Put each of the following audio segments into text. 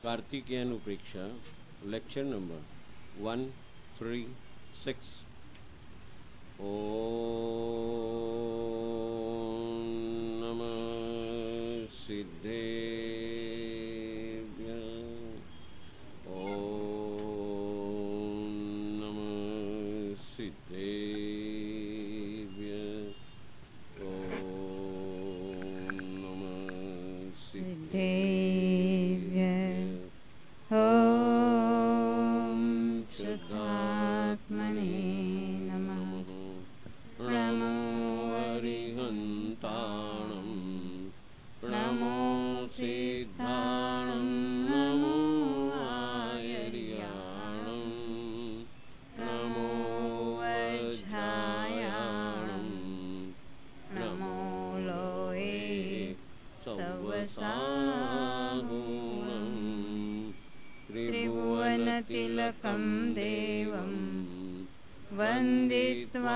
कार्तिकेयन उपेक्षा lecture number 136। ओम नमः सिद्धेभ्यः। ओम नमः सिद्धेभ्यः। ओम नमः सिद्धेभ्यः। ॐ शुद्धात्मने नमः। नमो हरिहन्ताणं नमो सिद्धाणं नमो आयर्याणं नमो वज्रायाणं नमो लोये सवसागुणं त्रिभुवनतिलकं देवं वन्दित्वा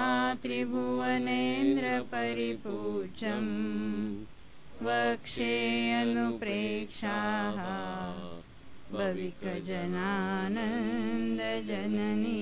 त्रिभुवनेन्द्रपरिपूज्यं वक्षे अनुप्रेक्षाः भविकजनानन्दजननी।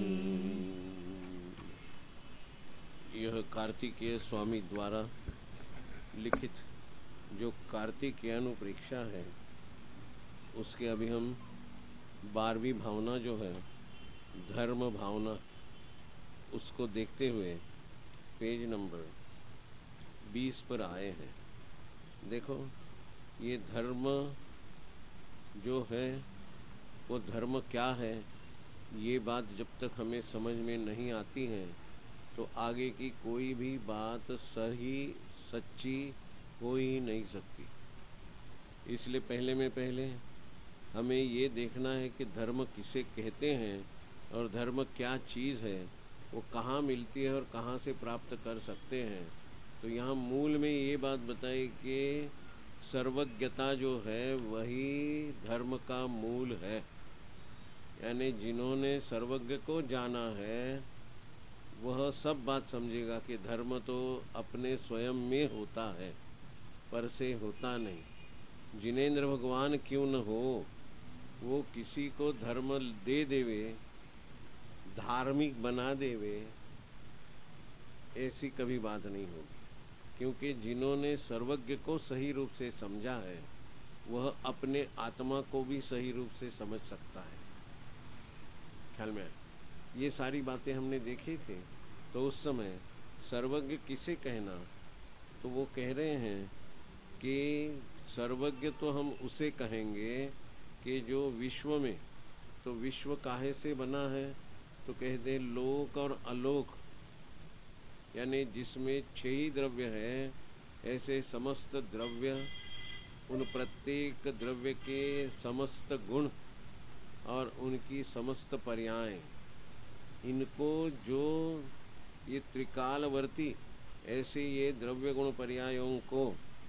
यह कार्तिकेय स्वामी द्वारा लिखित जो कार्तिकेयन उपेक्षा है उसके अभी हम 12वीं भावना जो है धर्म भावना उसको देखते हुए पेज नंबर 20 पर आए हैं। देखो ये धर्म जो है वो धर्म क्या है, ये बात जब तक हमें समझ में नहीं आती है तो आगे की कोई भी बात सही सच्ची हो ही नहीं सकती। इसलिए पहले हमें ये देखना है कि धर्म किसे कहते हैं और धर्म क्या चीज़ है, वो कहाँ मिलती है और कहाँ से प्राप्त कर सकते हैं। तो यहाँ मूल में ये बात बताई कि सर्वज्ञता जो है वही धर्म का मूल है। यानी जिन्होंने सर्वज्ञ को जाना है वह सब बात समझेगा कि धर्म तो अपने स्वयं में होता है, पर से होता नहीं। जिनेंद्र भगवान क्यों न हो, वो किसी को धर्म दे देवे, धार्मिक बना देवे, ऐसी कभी बात नहीं होगी। क्योंकि जिन्होंने सर्वज्ञ को सही रूप से समझा है वह अपने आत्मा को भी सही रूप से समझ सकता है। ख्याल में ये सारी बातें हमने देखी थी। तो उस समय सर्वज्ञ किसे कहना, तो वो कह रहे हैं कि सर्वज्ञ तो हम उसे कहेंगे कि जो विश्व में, तो विश्व काहे से बना है, तो कहते हैं लोक और अलोक, यानी जिसमें 6 ही द्रव्य है ऐसे समस्त द्रव्य, उन प्रत्येक द्रव्य के समस्त गुण और उनकी समस्त पर्याय, इनको जो ये त्रिकालवर्ती ऐसे ये द्रव्य गुण पर्यायों को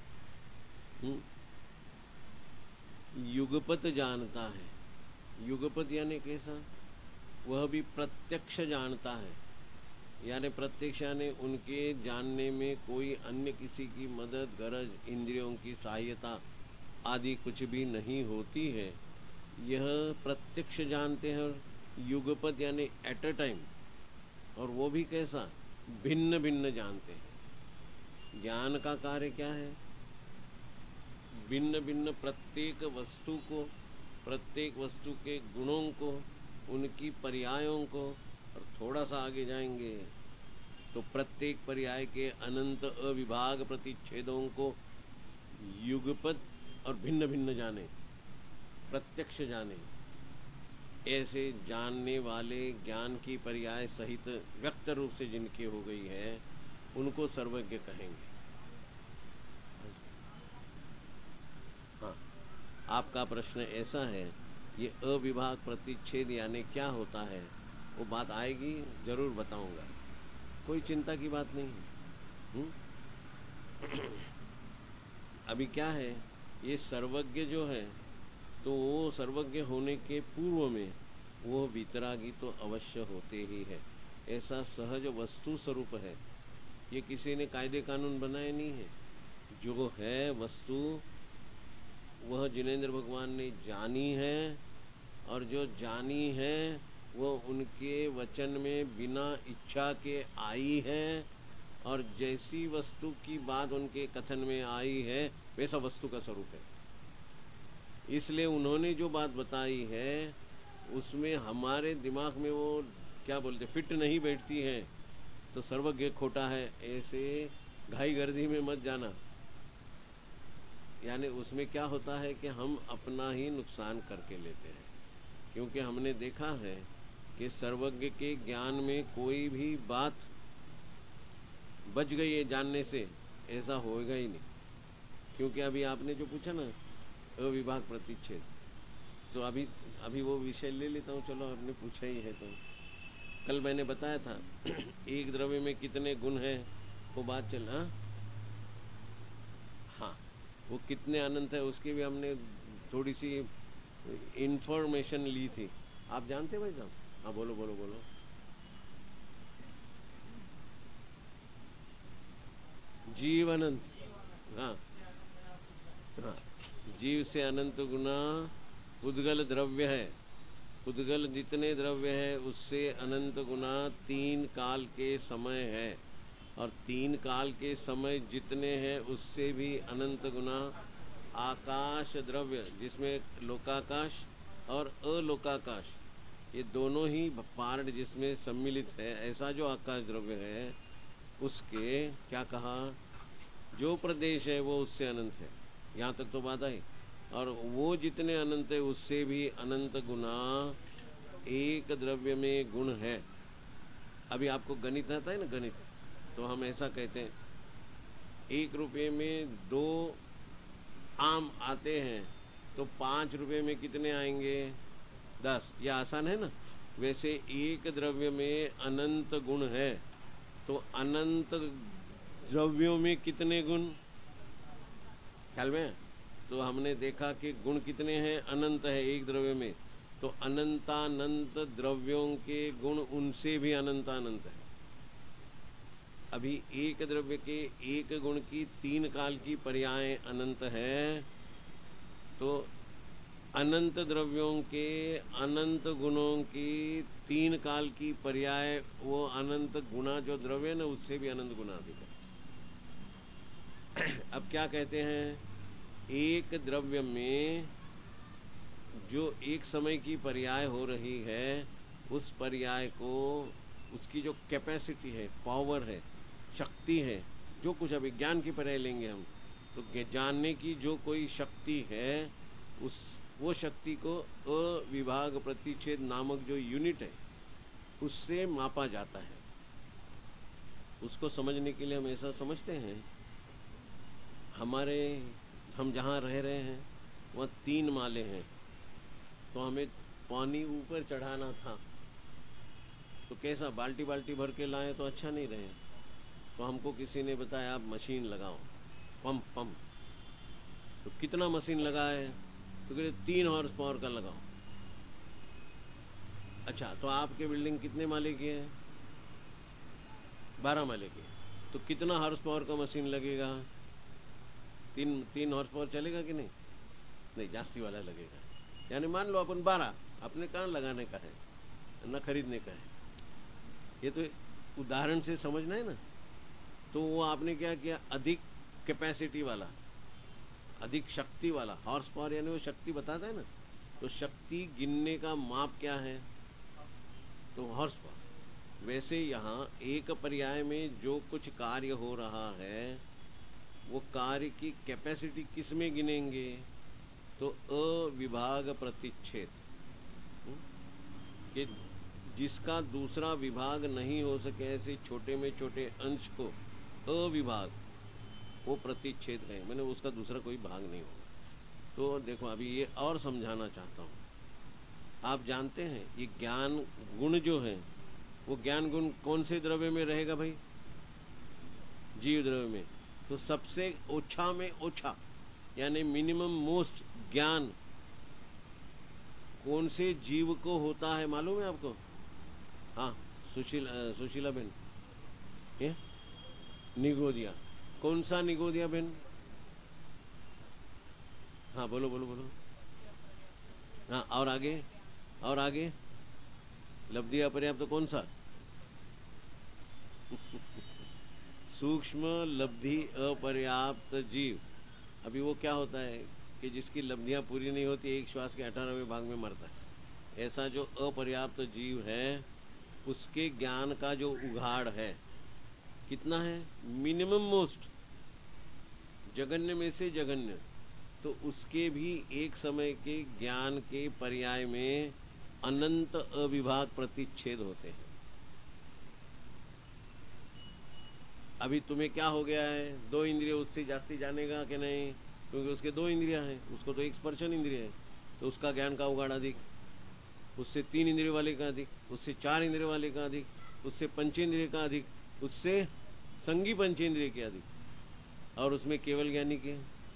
युगपत जानता है। युगपत यानी कैसा, वह भी प्रत्यक्ष जानता है। यानी प्रत्यक्ष यानी उनके जानने में कोई अन्य किसी की मदद गरज इंद्रियों की सहायता आदि कुछ भी नहीं होती है। यह प्रत्यक्ष जानते हैं। और युगपत यानी एट अ टाइम, और वो भी कैसा, भिन्न भिन्न जानते हैं। ज्ञान का कार्य क्या है, भिन्न भिन्न प्रत्येक वस्तु को, प्रत्येक वस्तु के गुणों को, उनकी पर्यायों को, और थोड़ा सा आगे जाएंगे तो प्रत्येक पर्याय के अनंत अविभाग प्रतिच्छेदों को युगपत और भिन्न भिन्न जाने, प्रत्यक्ष जाने। ऐसे जानने वाले ज्ञान की पर्याय सहित व्यक्त रूप से जिनकी हो गई है उनको सर्वज्ञ कहेंगे। हाँ, आपका प्रश्न ऐसा है, ये अविभाग प्रतिच्छेद यानी क्या होता है, वो बात आएगी, जरूर बताऊंगा, कोई चिंता की बात नहीं है। अभी क्या है, ये सर्वज्ञ जो है तो वो सर्वज्ञ होने के पूर्व में वो वितरागी तो अवश्य होते ही है। ऐसा सहज वस्तु स्वरूप है, ये किसी ने कायदे कानून बनाए नहीं है। जो है वस्तु वह जिनेंद्र भगवान ने जानी है, और जो जानी है वो उनके वचन में बिना इच्छा के आई है, और जैसी वस्तु की बात उनके कथन में आई है वैसा वस्तु का स्वरूप है। इसलिए उन्होंने जो बात बताई है उसमें हमारे दिमाग में वो क्या बोलते फिट नहीं बैठती है तो सर्वज्ञ खोटा है, ऐसे घाई गर्दी में मत जाना। यानी उसमें क्या होता है कि हम अपना ही नुकसान करके लेते हैं, क्योंकि हमने देखा है कि सर्वज्ञ के ज्ञान में कोई भी बात बच गई है जानने से, ऐसा होएगा ही नहीं। क्योंकि अभी आपने जो पूछा ना अविभाग प्रतिच्छेद, तो अभी वो विषय ले लेता हूँ। चलो आपने पूछा ही है तो कल मैंने बताया था एक द्रव्य में कितने गुण हैं वो बात चल। हाँ, वो कितने अनंत है उसकी भी हमने थोड़ी सी इंफॉर्मेशन ली थी। आप जानते हैं भाई साहब? हाँ बोलो बोलो बोलो। जीव अनंत। हाँ हाँ, जीव से अनंत गुना उद्गल द्रव्य है। उद्गल जितने द्रव्य है उससे अनंत गुना 3 काल के समय है, और 3 काल के समय जितने हैं उससे भी अनंत गुना आकाश द्रव्य, जिसमें लोकाकाश और अलोकाकाश ये दोनों ही पार्ट जिसमें सम्मिलित है, ऐसा जो आकाश द्रव्य है उसके क्या कहा, जो प्रदेश है वो उससे अनंत है। यहाँ तक तो बात आई। और वो जितने अनंत है उससे भी अनंत गुना एक द्रव्य में गुण है। अभी आपको गणित आता है ना, गणित, तो हम ऐसा कहते हैं 1 रुपये में 2 आम आते हैं तो 5 रुपये में कितने आएंगे? 10। यह आसान है ना। वैसे एक द्रव्य में अनंत गुण है तो अनंत द्रव्यों में कितने गुण ख्याल में? तो हमने देखा कि गुण कितने हैं, अनंत है एक द्रव्य में, तो अनंतानंत द्रव्यों के गुण उनसे भी अनंतानंत है। अभी एक द्रव्य के एक गुण की 3 काल की पर्याय अनंत है, तो अनंत द्रव्यों के अनंत गुणों की 3 काल की पर्याय वो अनंत गुना जो द्रव्य है ना उससे भी अनंत गुना अधिक है। अब क्या कहते हैं, एक द्रव्य में जो एक समय की पर्याय हो रही है उस पर्याय को, उसकी जो कैपेसिटी है, पावर है, शक्ति है, जो कुछ अभी ज्ञान की पर्याय लेंगे हम, तो जानने की जो कोई शक्ति है वो शक्ति को अविभाग प्रतिच्छेद नामक जो यूनिट है उससे मापा जाता है। उसको समझने के लिए हम ऐसा समझते हैं, हम जहाँ रह रहे हैं वहाँ 3 माले हैं, तो हमें पानी ऊपर चढ़ाना था, तो कैसा बाल्टी बाल्टी भर के लाए तो अच्छा नहीं रहे, तो हमको किसी ने बताया आप मशीन लगाओ, पंप। तो कितना मशीन लगाए? तो कहते 3 हॉर्स पावर का लगाओ। अच्छा, तो आपके बिल्डिंग कितने माले की है? 12 माले की। तो कितना हॉर्स पावर का मशीन लगेगा? 3 हॉर्स पावर चलेगा कि नहीं? नहीं, जास्ती वाला लगेगा। यानी मान लो अपन 12, अपने कहाँ लगाने का है, न खरीदने का है। ये तो उदाहरण से समझना है ना। तो वो आपने क्या किया, अधिक कैपेसिटी वाला, अधिक शक्ति वाला, हॉर्स पावर यानी वो शक्ति बताता है ना, तो शक्ति गिनने का माप क्या है? तो हॉर्स पावर। वैसे यहाँ एक पर्याय में जो कुछ कार्य हो रहा है वो कार्य की कैपेसिटी किस में गिनेंगे? तो अविभाग प्रतिच्छेद, कि जिसका दूसरा विभाग नहीं हो सके ऐसे छोटे में छोटे अंश को अविभाग, वो प्रतिच्छेद है, मैंने उसका दूसरा कोई भाग नहीं होगा। तो देखो अभी ये और समझाना चाहता हूँ। आप जानते हैं ये ज्ञान गुण जो है वो ज्ञान गुण कौन से द्रव्य में रहेगा भाई? जीव द्रव्य में। तो सबसे ओछा में ओछा यानी मिनिमम मोस्ट ज्ञान कौन से जीव को होता है मालूम है आपको? हाँ, सुशीला बहन, ये निगोदिया। कौन सा निगोदिया बहन? हाँ बोलो बोलो बोलो। हाँ और आगे, और आगे लब्धि अपर्याप्त तो कौन सा? सूक्ष्म लब्धि अपर्याप्त जीव। अभी वो क्या होता है कि जिसकी लब्धियां पूरी नहीं होती, एक श्वास के 18वें भाग में मरता है। ऐसा जो अपर्याप्त जीव है, उसके ज्ञान का जो उघाड़ है कितना है? मिनिमम मोस्ट, जगन्य में से जगन्य, तो उसके भी एक समय के ज्ञान के पर्याय में अनंत अविभाग प्रतिच्छेद होते हैं। अभी तुम्हें क्या हो गया है? 2 इंद्रिय उससे जास्ती जानेगा कि नहीं? क्योंकि उसके 2 इंद्रियां हैं, उसको तो एक स्पर्शन इंद्रिय है, तो उसका ज्ञान का उगाड़ अधिक, उससे 3 इंद्रिय वाले का अधिक, उससे 4 इंद्रिय वाले का अधिक, उससे पंचेंद्रिय का अधिक, उससे संगी पंचेंद्रिय के अधिक, और उसमें केवल ज्ञानी के।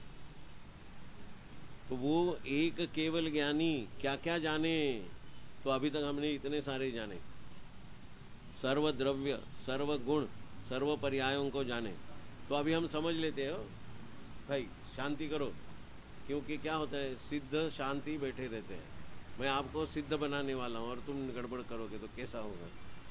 तो वो एक केवल ज्ञानी क्या क्या जाने? तो अभी तक हमने इतने सारे जाने, सर्व द्रव्य, सर्व गुण, सर्व पर्यायों को जाने। तो अभी हम समझ लेते हो भाई, शांति करो, क्योंकि क्या होता है, सिद्ध शांति बैठे रहते हैं। मैं आपको सिद्ध बनाने वाला हूं और तुम गड़बड़ करोगे तो कैसा होगा?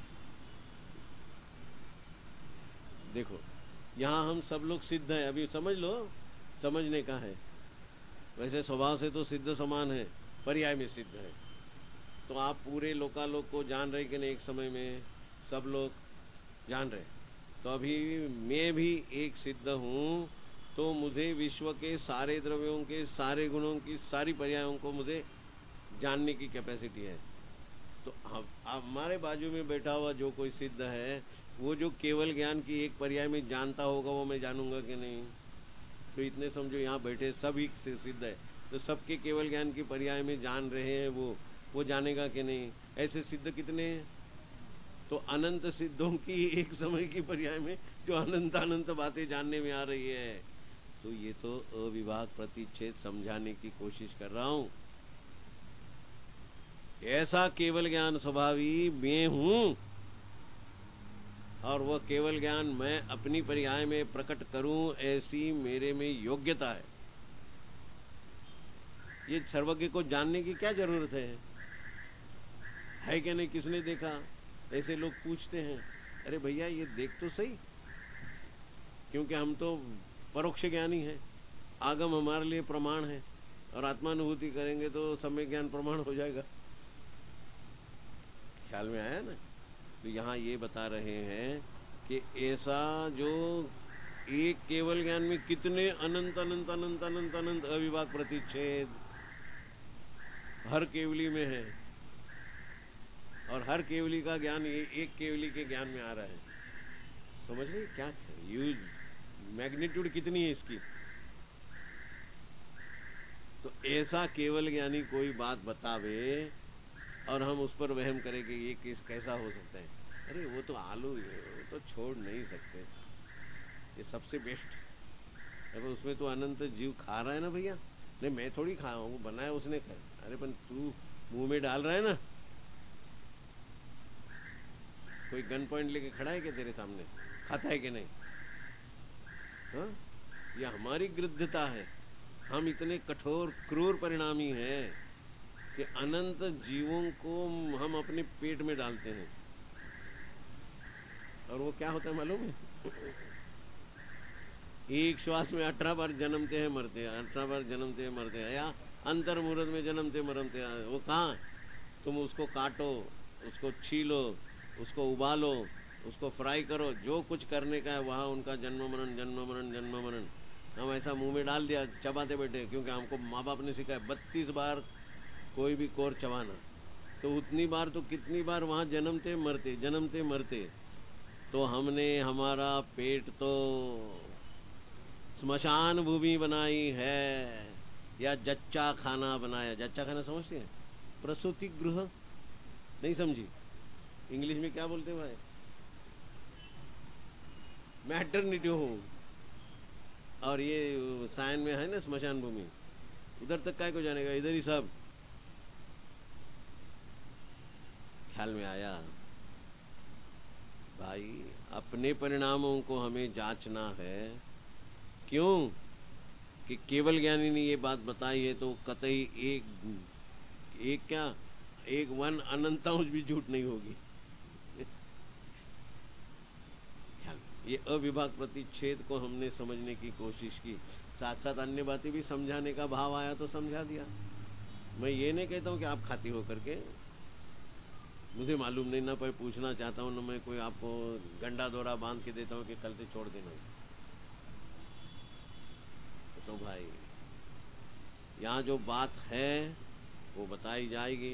देखो यहां हम सब लोग सिद्ध हैं, अभी समझ लो, समझने का है। वैसे स्वभाव से तो सिद्ध समान है, पर्याय में सिद्ध है। तो आप पूरे लोकालोक को जान रहे कि नहीं? एक समय में सब लोग जान रहे। तो अभी मैं भी एक सिद्ध हूं, तो मुझे विश्व के सारे द्रव्यों के सारे गुणों की सारी पर्यायों को मुझे जानने की कैपेसिटी है। तो हमारे बाजू में बैठा हुआ जो कोई सिद्ध है, वो जो केवल ज्ञान की एक पर्याय में जानता होगा, वो मैं जानूंगा कि नहीं? तो इतने समझो यहाँ बैठे सभी सिद्ध है, तो सबके केवल ज्ञान की पर्याय में जान रहे हैं, वो जानेगा कि नहीं? ऐसे सिद्ध कितने हैं? तो अनंत सिद्धों की एक समय की पर्याय में जो अनंत अनंत बातें जानने में आ रही है। तो ये तो अविभाग प्रतिच्छेद समझाने की कोशिश कर रहा हूं। ऐसा केवल ज्ञान स्वभावी मैं हूं, और वह केवल ज्ञान मैं अपनी पर्याय में प्रकट करूं, ऐसी मेरे में योग्यता है। ये सर्वज्ञ को जानने की क्या जरूरत है कि नहीं? किसने देखा? ऐसे लोग पूछते हैं, अरे भैया ये देख तो सही, क्योंकि हम तो परोक्ष ज्ञानी हैं, आगम हमारे लिए प्रमाण है, और आत्मानुभूति करेंगे तो सम्यक ज्ञान प्रमाण हो जाएगा। ख्याल में आया ना? तो यहां ये बता रहे हैं कि ऐसा जो एक केवल ज्ञान में कितने अनंत अनंत अनंत अनंत अनंत अविभाग प्रतिच्छेद हर केवली में है, और हर केवली का ज्ञान ये एक केवली के ज्ञान में आ रहा है। समझ रहे क्या यूज मैग्नीट्यूड कितनी है इसकी? तो ऐसा केवल ज्ञानी कोई बात बतावे और हम उस पर वहम करें कि ये केस कैसा हो सकता है? अरे वो तो आलू है, वो तो छोड़ नहीं सकते, ये सबसे बेस्ट है। उसमें तो अनंत जीव खा रहा है ना भैया। नहीं मैं थोड़ी खाया हूँ, बनाया उसने खाया। अरे पर तू मुंह में डाल रहा है ना। कोई गन पॉइंट लेके खड़ा है क्या तेरे सामने? खाता है कि नहीं? हाँ, ये हमारी गृद्धता है। हम इतने कठोर क्रूर परिणामी हैं कि अनंत जीवों को हम अपने पेट में डालते हैं, और वो क्या होता है मालूम है? एक श्वास में 18 बार जन्मते हैं मरते हैं, 18 बार जन्मते हैं मरते हैं, या अंतर मुहूर्त में जन्मते मरते हैं। वो कहाँ? तुम उसको काटो, उसको छीलो, उसको उबालो, उसको फ्राई करो, जो कुछ करने का है वहां उनका जन्म मरण जन्म मरण जन्म मरण। हम ऐसा मुंह में डाल दिया, चबाते बैठे, क्योंकि हमको माँ बाप ने सिखाया 32 बार कोई भी कोर चबाना। तो उतनी बार तो कितनी बार वहां जन्मते मरते जन्मते मरते। तो हमने हमारा पेट तो स्मशान भूमि बनाई है, या जच्चा खाना बनाया। जच्चा खाना समझते हैं? प्रसूति गृह। नहीं समझी? इंग्लिश में क्या बोलते हैं भाई? Maternity home. और ये साइन में है ना स्मशान भूमि, उधर तक काय को जानेगा? इधर ही सब। ख्याल में आया भाई? अपने परिणामों को हमें जांचना है। क्यों? कि केवल ज्ञानी ने ये बात बताई है तो कतई एक क्या, एक वन अनंतांश भी झूठ नहीं होगी। ये अविभाग प्रतिच्छेद को हमने समझने की कोशिश की, साथ साथ अन्य बातें भी समझाने का भाव आया तो समझा दिया। मैं ये नहीं कहता हूं कि आप खाती हो करके, मुझे मालूम नहीं ना, पर पूछना चाहता हूं ना, मैं कोई आपको गंडा दौरा बांध के देता हूं कि कल से छोड़ देना। तो भाई यहां जो बात है वो बताई जाएगी।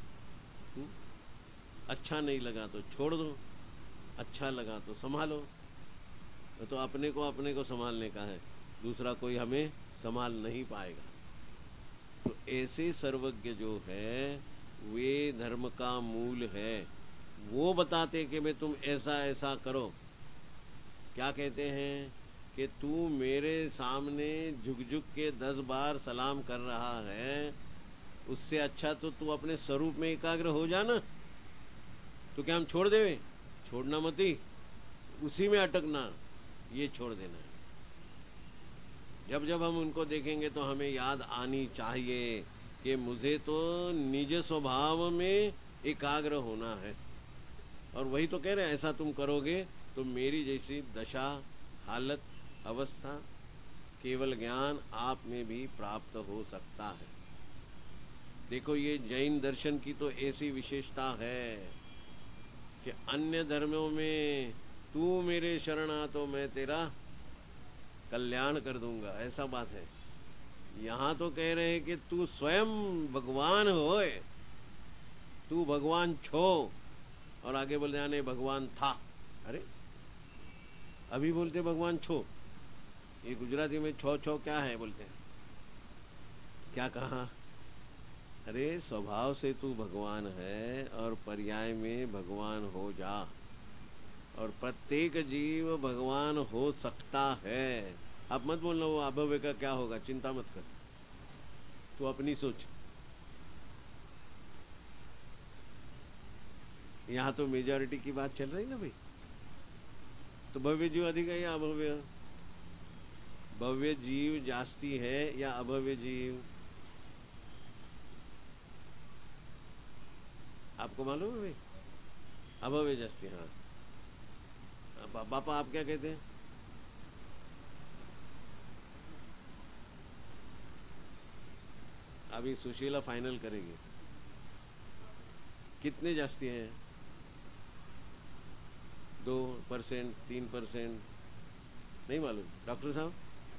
अच्छा नहीं लगा तो छोड़ दो, अच्छा लगा तो संभालो। तो अपने को संभालने का है, दूसरा कोई हमें संभाल नहीं पाएगा। तो ऐसे सर्वज्ञ जो है वे धर्म का मूल है। वो बताते कि मैं तुम ऐसा ऐसा करो। क्या कहते हैं कि तू मेरे सामने झुक झुक के 10 बार सलाम कर रहा है, उससे अच्छा तो तू अपने स्वरूप में एकाग्र हो जाना। तो क्या हम छोड़ देवे? छोड़ना मत ही, उसी में अटकना, ये छोड़ देना है। जब जब हम उनको देखेंगे तो हमें याद आनी चाहिए कि मुझे तो निज स्वभाव में एकाग्र होना है। और वही तो कह रहे हैं, ऐसा तुम करोगे तो मेरी जैसी दशा, हालत, अवस्था, केवल ज्ञान आप में भी प्राप्त हो सकता है। देखो ये जैन दर्शन की तो ऐसी विशेषता है कि अन्य धर्मों में तू मेरे शरण आ तो मैं तेरा कल्याण कर दूंगा, ऐसा बात है। यहां तो कह रहे हैं कि तू स्वयं भगवान होए, तू भगवान छो। और आगे बोल जाने भगवान था। अरे अभी बोलते भगवान छो, ये गुजराती में छो छो क्या है बोलते हैं, क्या कहा? अरे स्वभाव से तू भगवान है और पर्याय में भगवान हो जा। और प्रत्येक जीव भगवान हो सकता है। आप मत बोलना वो अभव्य का क्या होगा, चिंता मत कर, तू अपनी सोच। यहां तो मेजॉरिटी की बात चल रही ना भाई। तो भव्य जीव अधिक है या अभव्य? भव्य जीव जास्ती है या अभव्य जीव? आपको मालूम है भाई? अभव्य जास्ती। हाँ पापा आप क्या कहते हैं? अभी सुशीला फाइनल करेगी, कितने जास्ती हैं? 2%, 3%? नहीं मालूम डॉक्टर साहब?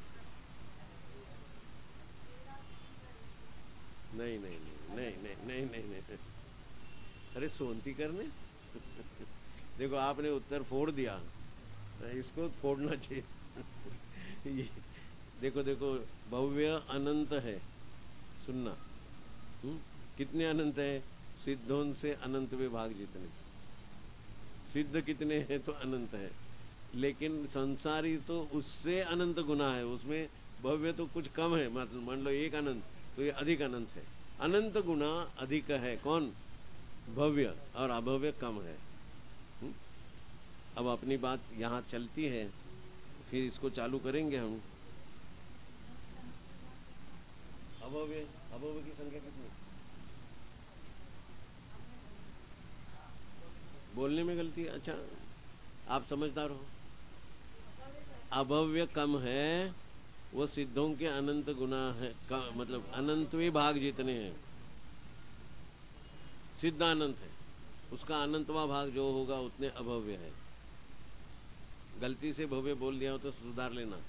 नहीं नहीं नहीं नहीं नहीं नहीं नहीं नहीं। अरे सोनती करने देखो आपने उत्तर फोड़ दिया, इसको फोड़ना चाहिए। देखो देखो, भव्य अनंत है, सुनना। कितने अनंत है? सिद्धों से अनंत विभाग जितने। सिद्ध कितने हैं तो अनंत है, लेकिन संसारी तो उससे अनंत गुना है, उसमें भव्य तो कुछ कम है। मतलब मान लो एक अनंत, तो ये अधिक अनंत है, अनंत गुना अधिक है। कौन? भव्य। और अभव्य कम है। अब अपनी बात यहां चलती है, फिर इसको चालू करेंगे हम। अभव्य की संख्या कितनी? बोलने में गलती है। अच्छा आप समझदार हो। अभव्य कम है, वो सिद्धों के अनंत गुना है, मतलब अनंतवे भाग जितने हैं। सिद्ध अनंत है, उसका अनंतवा भाग जो होगा उतने अभव्य है। गलती से भव्य बोल दिया हो तो सुधार लेना।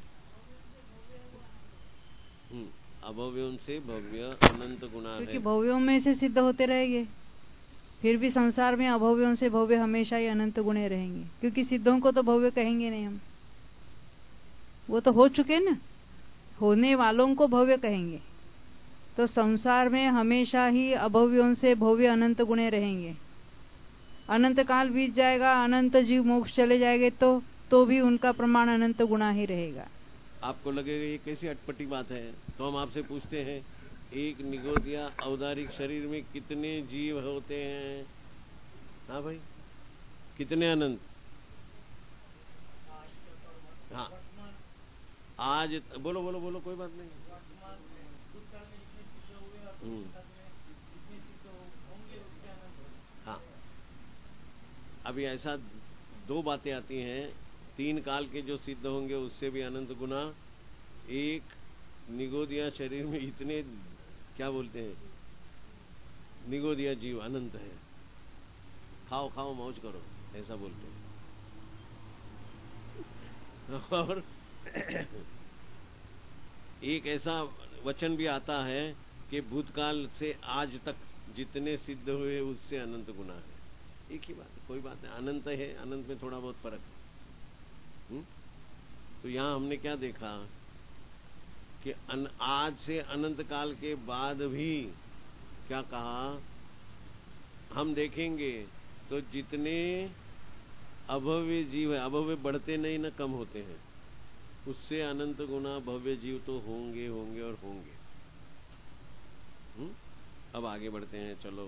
अभव्यों से भव्य अनंत गुना है, क्योंकि भव्यों में से सिद्ध होते रहेंगे, फिर भी संसार में अभव्यों से भव्य हमेशा ही अनंत गुणे रहेंगे। क्योंकि सिद्धों को तो भव्य कहेंगे नहीं हम, वो तो हो चुके ना, होने वालों को भव्य कहेंगे। तो संसार में हमेशा ही अभव्यों से भव्य अनंत गुणे रहेंगे। अनंत काल बीत जाएगा, अनंत जीव मोक्ष चले जाएंगे तो भी उनका प्रमाण अनंत गुना ही रहेगा। आपको लगेगा ये कैसी अटपटी बात है, तो हम आपसे पूछते हैं, एक निगोद या औदारिक शरीर में कितने जीव होते हैं? हाँ भाई, कितने अनंत? हाँ आज बोलो बोलो बोलो, कोई बात नहीं। हाँ, अभी ऐसा दो बातें आती हैं। 3 काल के जो सिद्ध होंगे उससे भी अनंत गुना। एक निगोदिया शरीर में इतने, क्या बोलते हैं, निगोदिया जीव अनंत है, खाओ खाओ मौज करो, ऐसा बोलते हैं। और एक ऐसा वचन भी आता है कि भूतकाल से आज तक जितने सिद्ध हुए उससे अनंत गुना है। एक ही बात है, कोई बात नहीं, अनंत है, अनंत में थोड़ा बहुत फर्क है। तो यहां हमने क्या देखा कि आज से अनंत काल के बाद भी क्या कहा, हम देखेंगे तो जितने अभव्य जीव है, अभव्य बढ़ते नहीं न कम होते हैं, उससे अनंत गुना भव्य जीव तो होंगे होंगे और होंगे। अब आगे बढ़ते हैं, चलो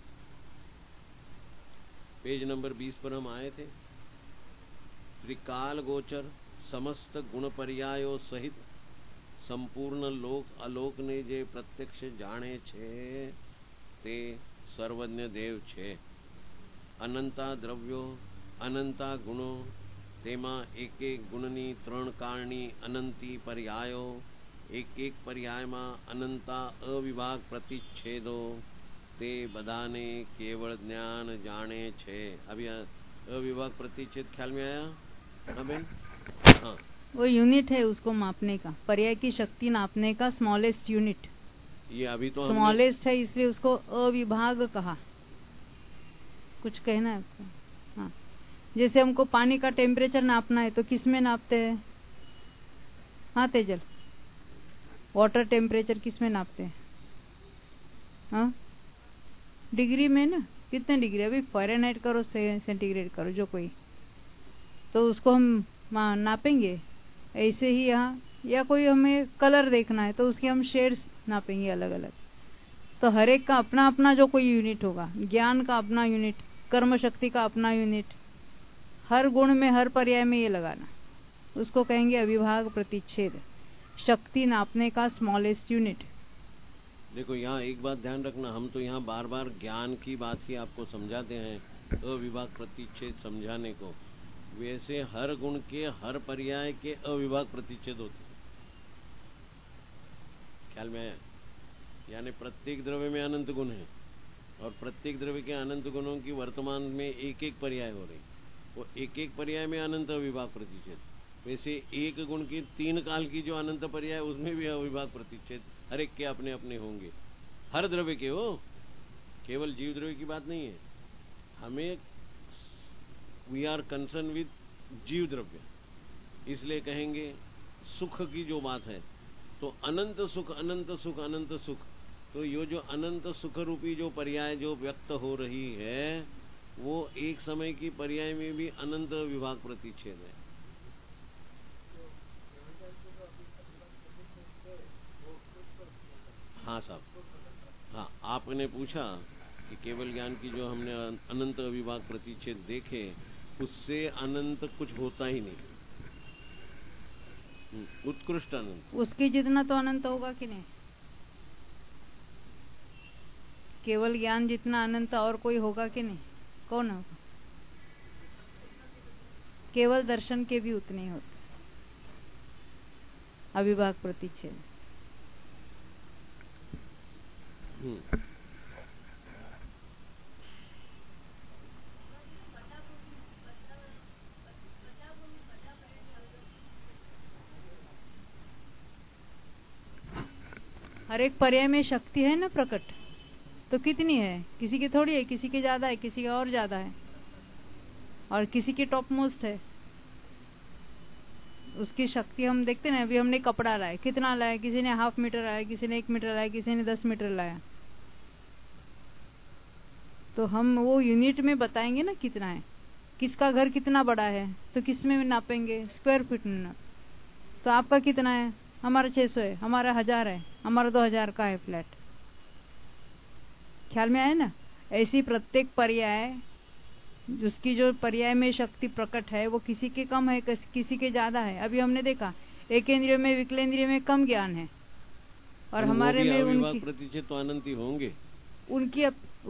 पेज नंबर 20 पर हम आए थे। त्रिकाल गोचर समस्त गुण पर्यायो सहित संपूर्ण लोक अलोक ने जे प्रत्यक्ष जाने छे ते सर्वज्ञ देव छे। अनंता द्रव्यो अनंता गुणो तेमा एक एक गुणनी 3 कारणनी अनंती पर्यायो एक एक पर्याय में अनंता अविभाग प्रतिच्छेदो ते बधाने केवल ज्ञान जाने छे। अभी अविभाग प्रतिच्छेद ख्याल में आया? हाँ बहन, हाँ, वो यूनिट है उसको मापने का, पर्याय की शक्ति नापने का स्मॉलेस्ट यूनिट। ये अभी तो स्मॉलेस्ट है इसलिए उसको अविभाग कहा। कुछ कहना है आपको? हाँ, जैसे हमको पानी का टेम्परेचर नापना है तो किस में नापते हैं? हाँ तेजल, वाटर टेम्परेचर किस में नापते हैं? हाँ, डिग्री में ना। कितने डिग्री? अभी फ़ारेनहाइट करो, सेंटीग्रेड करो, जो कोई, तो उसको हम नापेंगे। ऐसे ही यहाँ, या कोई हमें कलर देखना है तो उसके हम शेड्स नापेंगे अलग अलग। तो हर एक का अपना अपना जो कोई यूनिट होगा, ज्ञान का अपना यूनिट, कर्म शक्ति का अपना यूनिट, हर गुण में हर पर्याय में ये लगाना, उसको कहेंगे अविभाग प्रतिच्छेद, शक्ति नापने का स्मॉलेस्ट यूनिट। देखो यहाँ एक बात ध्यान रखना, हम तो यहाँ बार बार ज्ञान की बात ही आपको समझाते हैं, अविभाग प्रतिच्छेद समझाने को। वैसे हर गुण के हर पर्याय के अविभाग प्रतिच्छेद होते हैं, ख्याल में आया? यानी प्रत्येक द्रव्य में अनंत गुण है और प्रत्येक द्रव्य के अनंत गुणों की वर्तमान में एक एक पर्याय हो रही, वो एक एक पर्याय में अनंत अविभाग प्रतिच्छेद। वैसे एक गुण की 3 काल की जो अनंत पर्याय, उसमें भी अविभाग प्रतिच्छेद हर एक के अपने अपने होंगे, हर द्रव्य के हो, केवल जीव द्रव्य की बात नहीं है। हमें वी आर कंसर्न विद जीव द्रव्य, इसलिए कहेंगे सुख की जो बात है तो अनंत सुख अनंत सुख अनंत सुख। तो ये जो अनंत सुख रूपी जो पर्याय जो व्यक्त हो रही है, वो एक समय की पर्याय में भी अनंत विभाग प्रतिच्छेद है। हाँ साहब, हाँ, आपने पूछा कि केवल ज्ञान की जो हमने अनंत विभाग प्रतिच्छेद देखे, उससे अनंत कुछ होता ही नहीं, उत्कृष्ट अनंत। उसके जितना तो अनंत होगा कि नहीं? केवल ज्ञान जितना अनंत और कोई होगा कि नहीं? कौन होगा? केवल दर्शन के भी उतने ही होते, अविभाग प्रतिच्छेद। हर एक पर्याय में शक्ति है ना प्रकट, तो कितनी है? किसी की थोड़ी है, किसी की ज्यादा है, किसी का और ज्यादा है, और किसी की टॉप मोस्ट है। उसकी शक्ति हम देखते ना। अभी हमने कपड़ा लाया, कितना लाया? किसी ने 1/2 मीटर लाया, किसी ने 1 मीटर लाया, किसी ने 10 मीटर लाया। तो हम वो यूनिट में बताएंगे ना कितना है। किसका घर कितना बड़ा है तो किस में नापेंगे? स्क्वायर फीट में नाप। तो आपका कितना है? हमारा 600 है, हमारा 1000 है, हमारा 2000 का है फ्लैट। ख्याल में आया ना? ऐसी प्रत्येक पर्याय, जिसकी जो पर्याय में शक्ति प्रकट है, वो किसी के कम है, किसी के ज्यादा है। अभी हमने देखा एकेंद्रिय में विकलेंद्रिय में कम ज्ञान है, और हमारे में उनकी प्रतिच्छेद तो अनंत ही होंगे। उनकी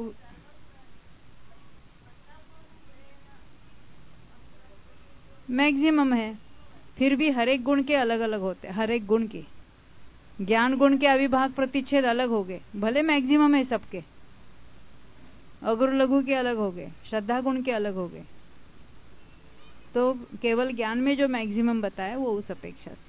मैक्सिमम है, फिर भी हर एक गुण के अलग अलग होते हैं। हर एक गुण के ज्ञान गुण के अविभाग प्रतिच्छेद अलग हो गए, भले मैक्सिमम है सबके। अगुरु लघु के अलग हो गए, श्रद्धा गुण के अलग हो गए, तो केवल ज्ञान में जो मैक्सिमम बताया वो उस अपेक्षा से।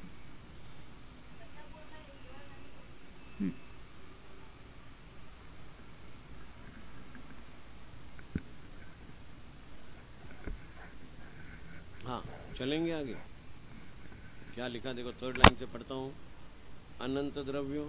हाँ, चलेंगे आगे। क्या लिखा देखो, थर्ड लाइन से पढ़ता हूँ। अनंत द्रव्यों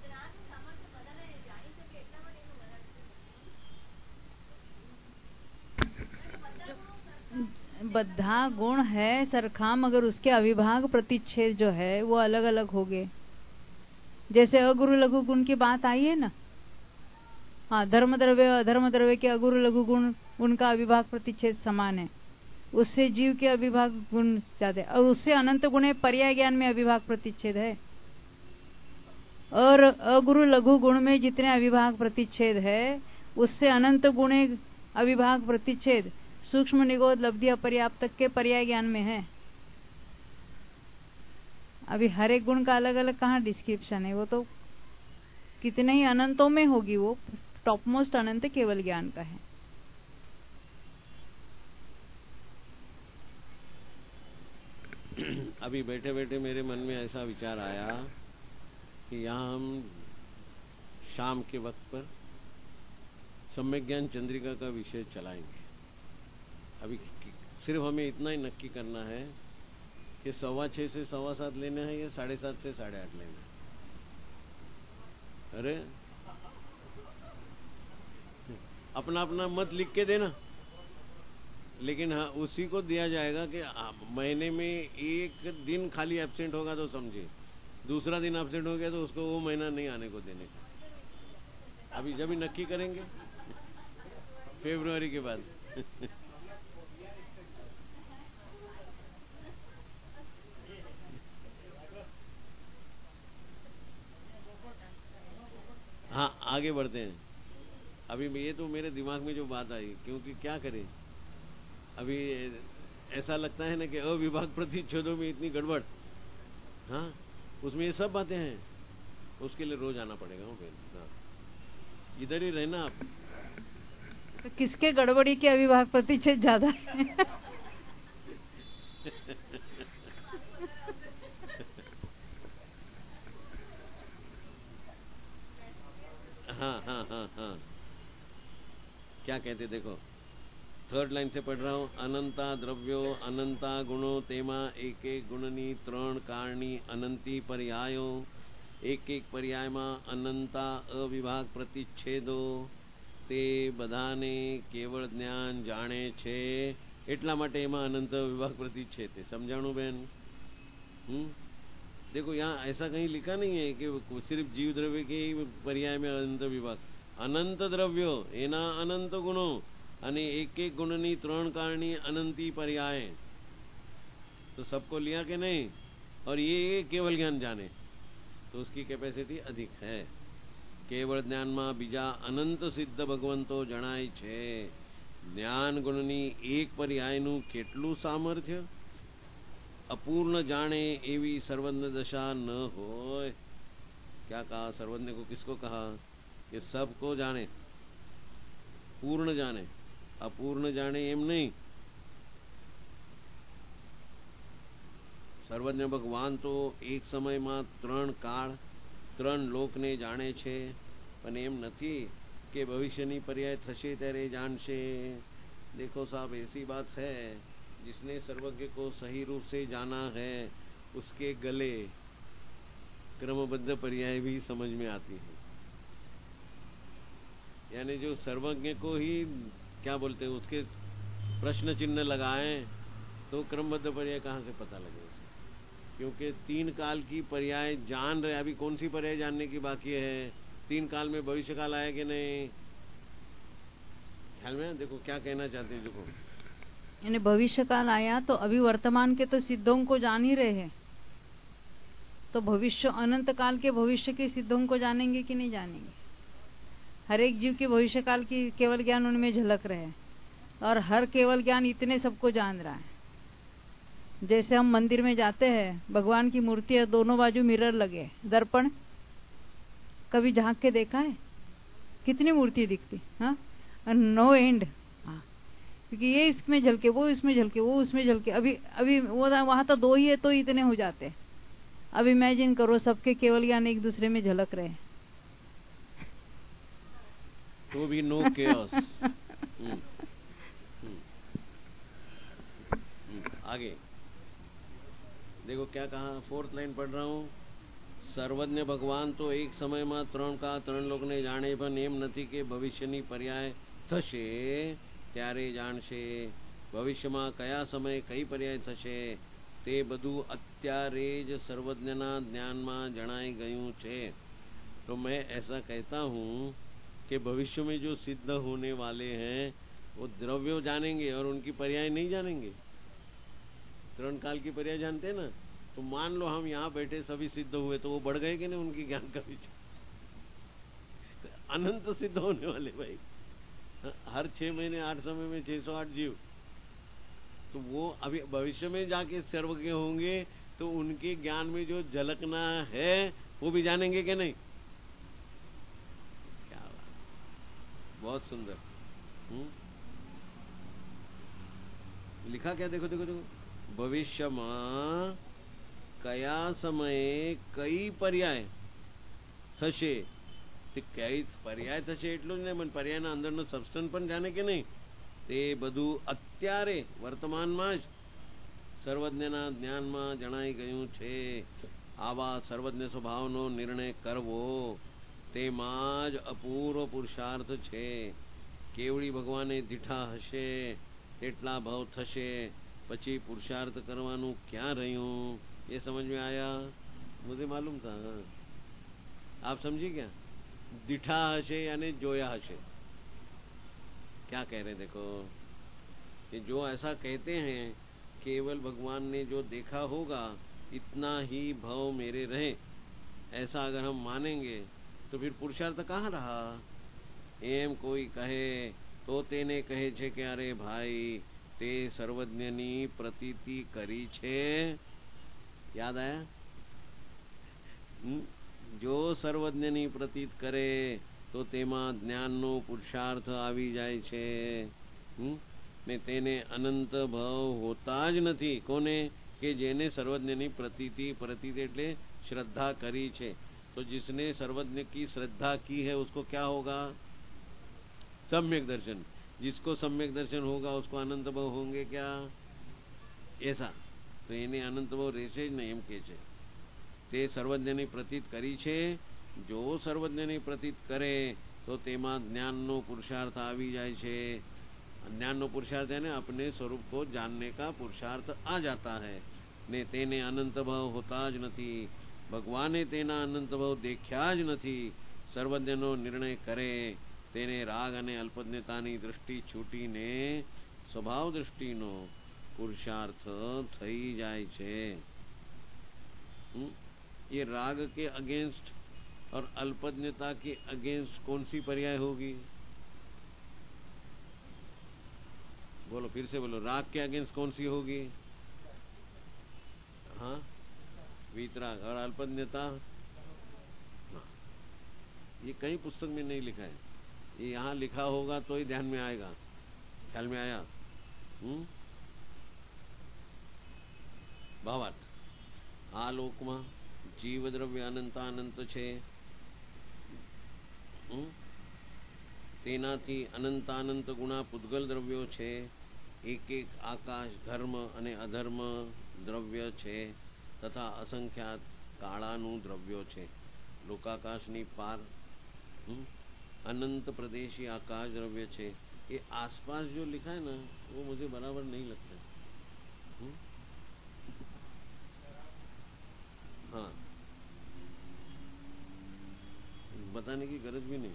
बद्धा गुण है सरखा, मगर उसके अविभाग प्रतिच्छेद जो है वो अलग अलग हो गए। जैसे अगुरु लघु गुण की बात आई है ना, हाँ, धर्म द्रव्य अधर्म द्रव्य के अगुरु लघु गुण उनका अविभाग प्रतिच्छेद समान है, उससे जीव के अविभाग गुण ज्यादा, और उससे अनंत गुण पर्याय ज्ञान में अविभाग प्रतिच्छेद है। और अगुरु लघु गुण में जितने अविभाग प्रतिच्छेद है उससे अनंत गुण अविभाग प्रतिच्छेद सूक्ष्म निगोद लब्धि अपर्याप्त तक के पर्याय ज्ञान में है। अभी हर एक गुण का अलग अलग कहाँ डिस्क्रिप्शन है, वो तो कितने ही अनंतों में होगी, वो टॉप मोस्ट अनंत केवल ज्ञान का है। अभी बैठे बैठे मेरे मन में ऐसा विचार आया कि यहाँ हम शाम के वक्त पर सम्यक ज्ञान चंद्रिका का विषय चलाएंगे। अभी सिर्फ हमें इतना ही नक्की करना है कि 6:15 से 7:15 लेना है या 7:30 से 8:30 लेना है। अरे अपना अपना मत लिख के देना, लेकिन हाँ उसी को दिया जाएगा कि महीने में एक दिन खाली एब्सेंट होगा तो समझे, दूसरा दिन एब्सेंट हो गया तो उसको वो महीना नहीं आने को देने का। अभी जब भी नक्की करेंगे फरवरी के बाद। हाँ, आगे बढ़ते हैं। अभी ये तो मेरे दिमाग में जो बात आई, क्योंकि क्या करें, अभी ऐसा लगता है ना कि अविभाग प्रतिच्छेदों में इतनी गड़बड़, हाँ उसमें ये सब बातें हैं, उसके लिए रोज आना पड़ेगा। फिर इधर ही रहना आप। तो किसके गड़बड़ी के अविभाग प्रतिच्छेद ज्यादा है? हाँ हाँ हाँ हाँ, क्या कहते देखो, थर्ड लाइन से पढ़ रहा हूं। अनंता द्रव्यो अनंता गुणो तेमा एक एक गुणनी त्रण कारणी अनंती पर्यायो एक एक पर्याय में अनंता अविभाग प्रतिच्छेदो તે બધાને કેવળ જ્ઞાન જાણે છે, એટલા માટે એમાં અનંત વિભાગ प्रतिच्छेद છે। समझाणु बहन? देखो यहाँ ऐसा कहीं लिखा नहीं है कि सिर्फ जीव द्रव्य के पर्याय में अनंत विभाग। अनंत द्रव्यो एना अनंत गुणों અને एक एक गुणनी त्रण कारणी अनंती पर्याय, तो सबको लिया कि नहीं, और ये केवल ज्ञान जाने तो उसकी कैपेसिटी अधिक है। केवल ज्ञान में बीजा अनंत सिद्ध भगवंतो जणाय छे। ज्ञान गुणनी एक पर्यायનું કેટલું સામર્થ્ય, अपूर्ण जाने एवी सर्वज्ञ दशा न होय। क्या कहा? सर्वज्ञ को किसको कहा? कि सबको जाने, पूर्ण जाने, अपूर्ण जाने एम नहीं। सर्वज्ञ भगवान तो एक समय में त्रण काल त्रण लोक ने जाने छे, पण एम नहीं कि भविष्यनी पर्याय थशे त्यारे जानशे। देखो साहब, ऐसी बात है, जिसने सर्वज्ञ को सही रूप से जाना है उसके गले क्रमबद्ध पर्याय भी समझ में आती है। यानी जो सर्वज्ञ को ही क्या बोलते हैं, उसके प्रश्न चिन्ह लगाएं तो क्रमबद्ध पर्याय कहां से पता लगे उसे? क्योंकि 3 काल की पर्याय जान रहे। अभी कौन सी पर्याय जानने की बाकी है? 3 काल में भविष्य काल आया कि नहीं? ख्याल में देखो क्या कहना चाहते हैं। देखो यानी भविष्य काल आया तो अभी वर्तमान के तो सिद्धों को जान ही रहे हैं। तो भविष्य, अनंत काल के भविष्य के सिद्धों को जानेंगे कि नहीं जानेंगे? हर एक जीव के भविष्य काल की केवल ज्ञान उनमें झलक रहे हैं, और हर केवल ज्ञान इतने सबको जान रहा है। जैसे हम मंदिर में जाते हैं, भगवान की मूर्ति है, दोनों बाजू मिरर लगे, दर्पण, कभी झांक के देखा है? कितनी मूर्ति दिखती, हाँ, नो एंड। हाँ, क्योंकि ये इसमें झलके, वो इसमें झलके, वो उसमें झलके। अभी वो वहां तो दो ही है तो इतने हो जाते। अब इमेजिन करो सबके केवल ज्ञान एक दूसरे में झलक रहे हैं, तो भी नो केओस। आगे देखो क्या कहा, 4th लाइन पढ़ रहा हूं। सर्वज्ञ भगवान तो एक समय में ત્રણ का ત્રણ લોકને જાણે, પણ એમ નથી કે ભવિષ્યની પર્યાય થશે ત્યારે જાણશે। ભવિષ્યમાં કયા સમયે કઈ પર્યાય થશે તે બધું અત્યારે જ સર્વજ્ઞના જ્ઞાનમાં જણાઈ ગયું છે। तो मैं ऐसा कहता हूँ कि भविष्य में जो सिद्ध होने वाले हैं वो द्रव्यों जानेंगे और उनकी पर्याय नहीं जानेंगे। त्रण काल की पर्याय जानते हैं ना, तो मान लो हम यहाँ बैठे सभी सिद्ध हुए तो वो बढ़ गए कि नहीं उनकी ज्ञान का विषय? अनंत सिद्ध होने वाले भाई, हर 6 महीने 8 समय में 608 जीव, तो वो अभी भविष्य में जाके सर्वज्ञ होंगे तो उनके ज्ञान में जो झलकना है वो भी जानेंगे कि नहीं? क्या बात, बहुत सुंदर। लिखा क्या, देखो देखो देखो, भविष्य में कया समये कई पर्याय થશે। તે કઈ પર્યાય થશે એટલું જ નહીં, પણ પર્યાયના અંદરનો સબસ્ટન્સ પણ જાણે કે નહીં, તે બધું અત્યારે વર્તમાનમાં જ સર્વજ્ઞના જ્ઞાનમાં જણાઈ ગયું છે। આવા સર્વજ્ઞ સ્વભાવનો નિર્ણય કરવો તેમાં જ અપૂર્વ પુરુષાર્થ છે। કેવડી ભગવાને દીઠા હશે તેટલા ભાવ થશે, પછી પુરુષાર્થ કરવાનું ક્યાં રહ્યું? ये समझ में आया? मुझे मालूम था। हाँ, आप समझी क्या? दिठा हशे यानी जोया हशे। क्या कह रहे देखो, कि जो ऐसा कहते हैं केवल भगवान ने जो देखा होगा इतना ही भाव मेरे रहे, ऐसा अगर हम मानेंगे तो फिर पुरुषार्थ कहाँ रहा? एम कोई कहे तो तेने कहे छे कि अरे भाई ते सर्वज्ञनी प्रतीति करी छे। याद आया? जो सर्वज्ञની પ્રતીત કરે તો તેમાં જ્ઞાનનો પુરુષાર્થ આવી જાય છે, ને તેને અનંત ભાવ હોતા જ નથી। કોને? કે જેને सर्वज्ञની પ્રતીતિ, પ્રતીતિ એટલે श्रद्धा करी છે। तो जिसने सर्वज्ञ की श्रद्धा की है उसको क्या होगा? सम्यक दर्शन। जिसको सम्यक दर्शन होगा उसको अनंत भाव होंगे क्या? ऐसा तो એને અનંત ભાવ રહેશે જ નહીં, એમ કે છે। તે સર્વજ્ઞની પ્રતીત કરી છે। જો સર્વજ્ઞની પ્રતીત કરે તો તેમાં જ્ઞાનનો પુરુષાર્થ આવી જાય છે। જ્ઞાનનો પુરુષાર્થ है ना, अपने स्वरूप को जानने का पुरुषार्थ आ जाता है ने તેને અનંત ભાવ હોતા જ નથી। ભગવાને તેના અનંત ભાવ દેખ્યા જ નથી। સર્વજ્ઞનો નિર્ણય કરે તેને રાગ અને અલ્પજ્ઞતાની દૃષ્ટિ છૂટીને સ્વભાવ દૃષ્ટિનો पुरुषार्थ थई जाए छे। ये राग के अगेंस्ट और अल्पज्ञता के अगेंस्ट कौन सी पर्याय होगी? बोलो, फिर से बोलो, राग के अगेंस्ट कौन सी होगी? हाँ, वीतराग। और अल्पज्ञता? हाँ, ये कहीं पुस्तक में नहीं लिखा है, ये यहाँ लिखा होगा तो ही ध्यान में आएगा। ख्याल में आया? ભાવાર્થ, આ લોકમાં જીવદ્રવ્ય અનંતાનંત છે, તેનાથી અનંતાનંત ગુણા પૂતગલ દ્રવ્યો છે। એક એક આકાશ ધર્મ અને અધર્મ દ્રવ્ય છે, તથા અસંખ્યાત કાળાનું દ્રવ્યો છે। લોકાકાશની પાર अनंत प्रदेशी आकाश द्रव्य छे। ये आसपास जो लिखा है ना वो मुझे बराबर नहीं लगता। हाँ, बताने की गरज भी नहीं।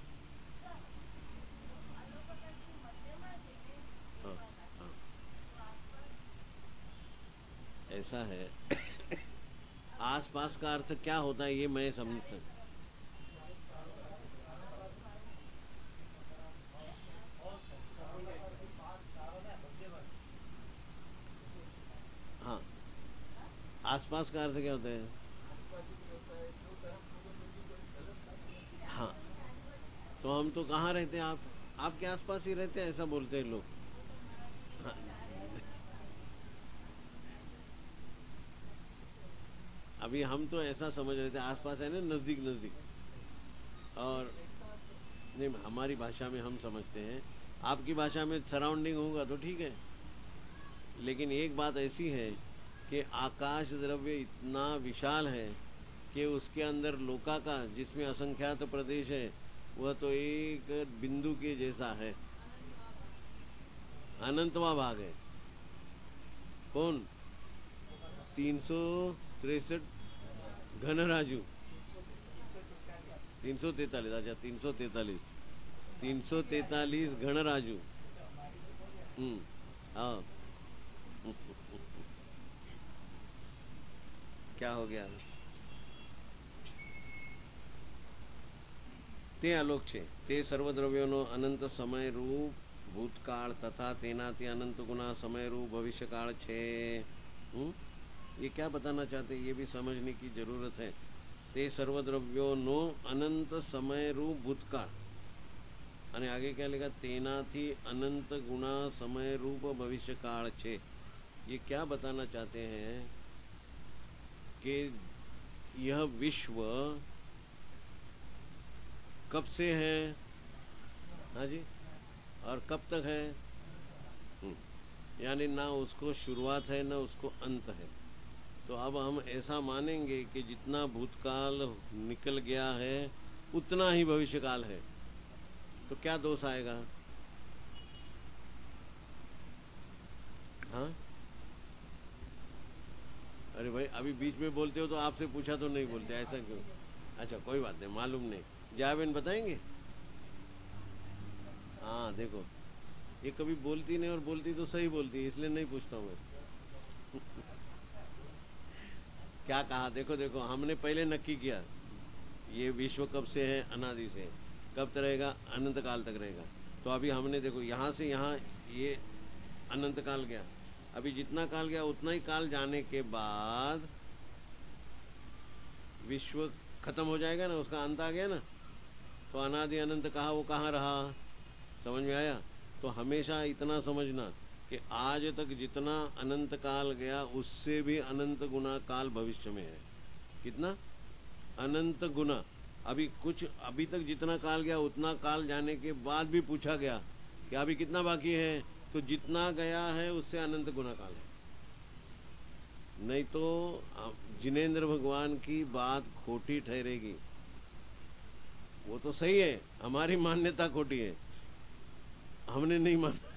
हाँ, हाँ, ऐसा है। आसपास का अर्थ क्या होता है ये मैं समझ सकता। हाँ, आसपास का अर्थ क्या होता है? हाँ, तो हम तो कहाँ रहते हैं? आप आपके आसपास ही रहते हैं, ऐसा बोलते हैं लोग। हाँ, अभी हम तो ऐसा समझ रहे थे आसपास है ना, नजदीक नजदीक। और नहीं, हमारी भाषा में हम समझते हैं, आपकी भाषा में सराउंडिंग होगा तो ठीक है। लेकिन एक बात ऐसी है कि आकाश द्रव्य इतना विशाल है कि उसके अंदर लोका का, जिसमें असंख्यात प्रदेश है, वह तो एक बिंदु के जैसा है। अनंतवा भाग है। कौन? 363 घनराजू। 343, अच्छा 343, 343 घनराजू। हाँ। क्या हो गया? તે અલોક છે, તે સર્વદ્રવ્યોનો અનંત સમય રૂપ ભૂતકાળ તથા તેનાથી અનંત ગુना समय रूप भविष्यकाल छे। ये क्या बताना चाहते हैं, ये भी समझने की जरूरत है। તે સર્વદ્રવ્યોનો અનંત સમય रूप ભૂતકાળ, અને आगे क्या लिखा? તેનાથી अनंत गुना समय रूप भविष्यकाल छे। ये क्या बताना चाहते हैं कि यह विश्व कब से है? हाँ जी, और कब तक है? यानी ना उसको शुरुआत है ना उसको अंत है। तो अब हम ऐसा मानेंगे कि जितना भूतकाल निकल गया है उतना ही भविष्यकाल है, तो क्या दोष आएगा? हाँ, अरे भाई अभी बीच में बोलते हो तो आपसे पूछा तो नहीं बोलते, ऐसा क्यों? अच्छा कोई बात नहीं, मालूम नहीं। जयाबेन बताएंगे? हाँ देखो, ये कभी बोलती नहीं, और बोलती तो सही बोलती, इसलिए नहीं पूछता हूँ मैं। क्या कहा? देखो देखो, हमने पहले नक्की किया ये विश्व कब से है, अनादि से। कब तक रहेगा? अनंत काल तक रहेगा। तो अभी हमने देखो यहां से यहां ये अनंत काल गया, अभी जितना काल गया उतना ही काल जाने के बाद विश्व खत्म हो जाएगा ना, उसका अंत आ गया ना। तो अनादि अनंत कहा, वो कहाँ रहा? समझ में आया? तो हमेशा इतना समझना कि आज तक जितना अनंत काल गया उससे भी अनंत गुना काल भविष्य में है। कितना? अनंत गुना। अभी तक जितना काल गया उतना काल जाने के बाद भी पूछा गया कि अभी कितना बाकी है, तो जितना गया है उससे अनंत गुना काल है। नहीं तो जिनेंद्र भगवान की बात खोटी ठहरेगी। वो तो सही है, हमारी मान्यता खोटी है, हमने नहीं माना।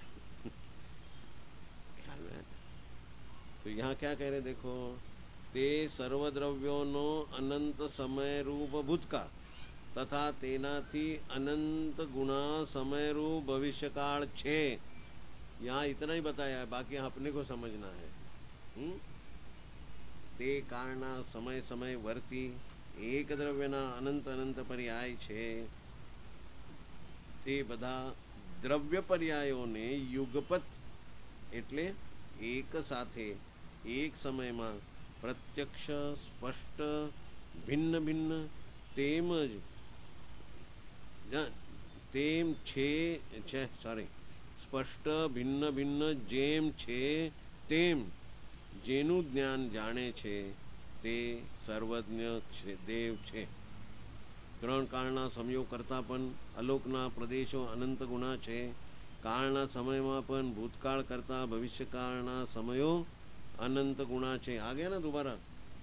ख्याल में? तो यहाँ क्या कह रहे देखो, ते सर्वद्रव्योनो अनंत समय रूप भूतकाल तथा तेनाथी अनंत गुना समय रूप भविष्यकाल छे। यहाँ इतना ही बताया है, बाकी अपने को समझना है। તે કાળના સમય સમય વર્તી એક દ્રવ્યના અનંત અનંત પર્યાય છે, તે બધા દ્રવ્ય પર્યાયોને યુગપત એટલે એક સાથે એક સમયમાં પ્રત્યક્ષ સ્પષ્ટ ભિન્ન ભિન્ન તેમજ તેમ છે સ્પષ્ટ ભિન્ન ભિન્ન જેમ છે તેમ જેનું જ્ઞાન જાણે છે તે સર્વજ્ઞ છે, દેવ છે। ત્રણ કાળના સમયો કરતા પણ અલોકના પ્રદેશો અનંત ગુણા છે। કાળના સમયમાં પણ ભૂતકાળ કરતા ભવિષ્યકાળના સમયો અનંત ગુણા છે। આ ગયા ને દુબારા?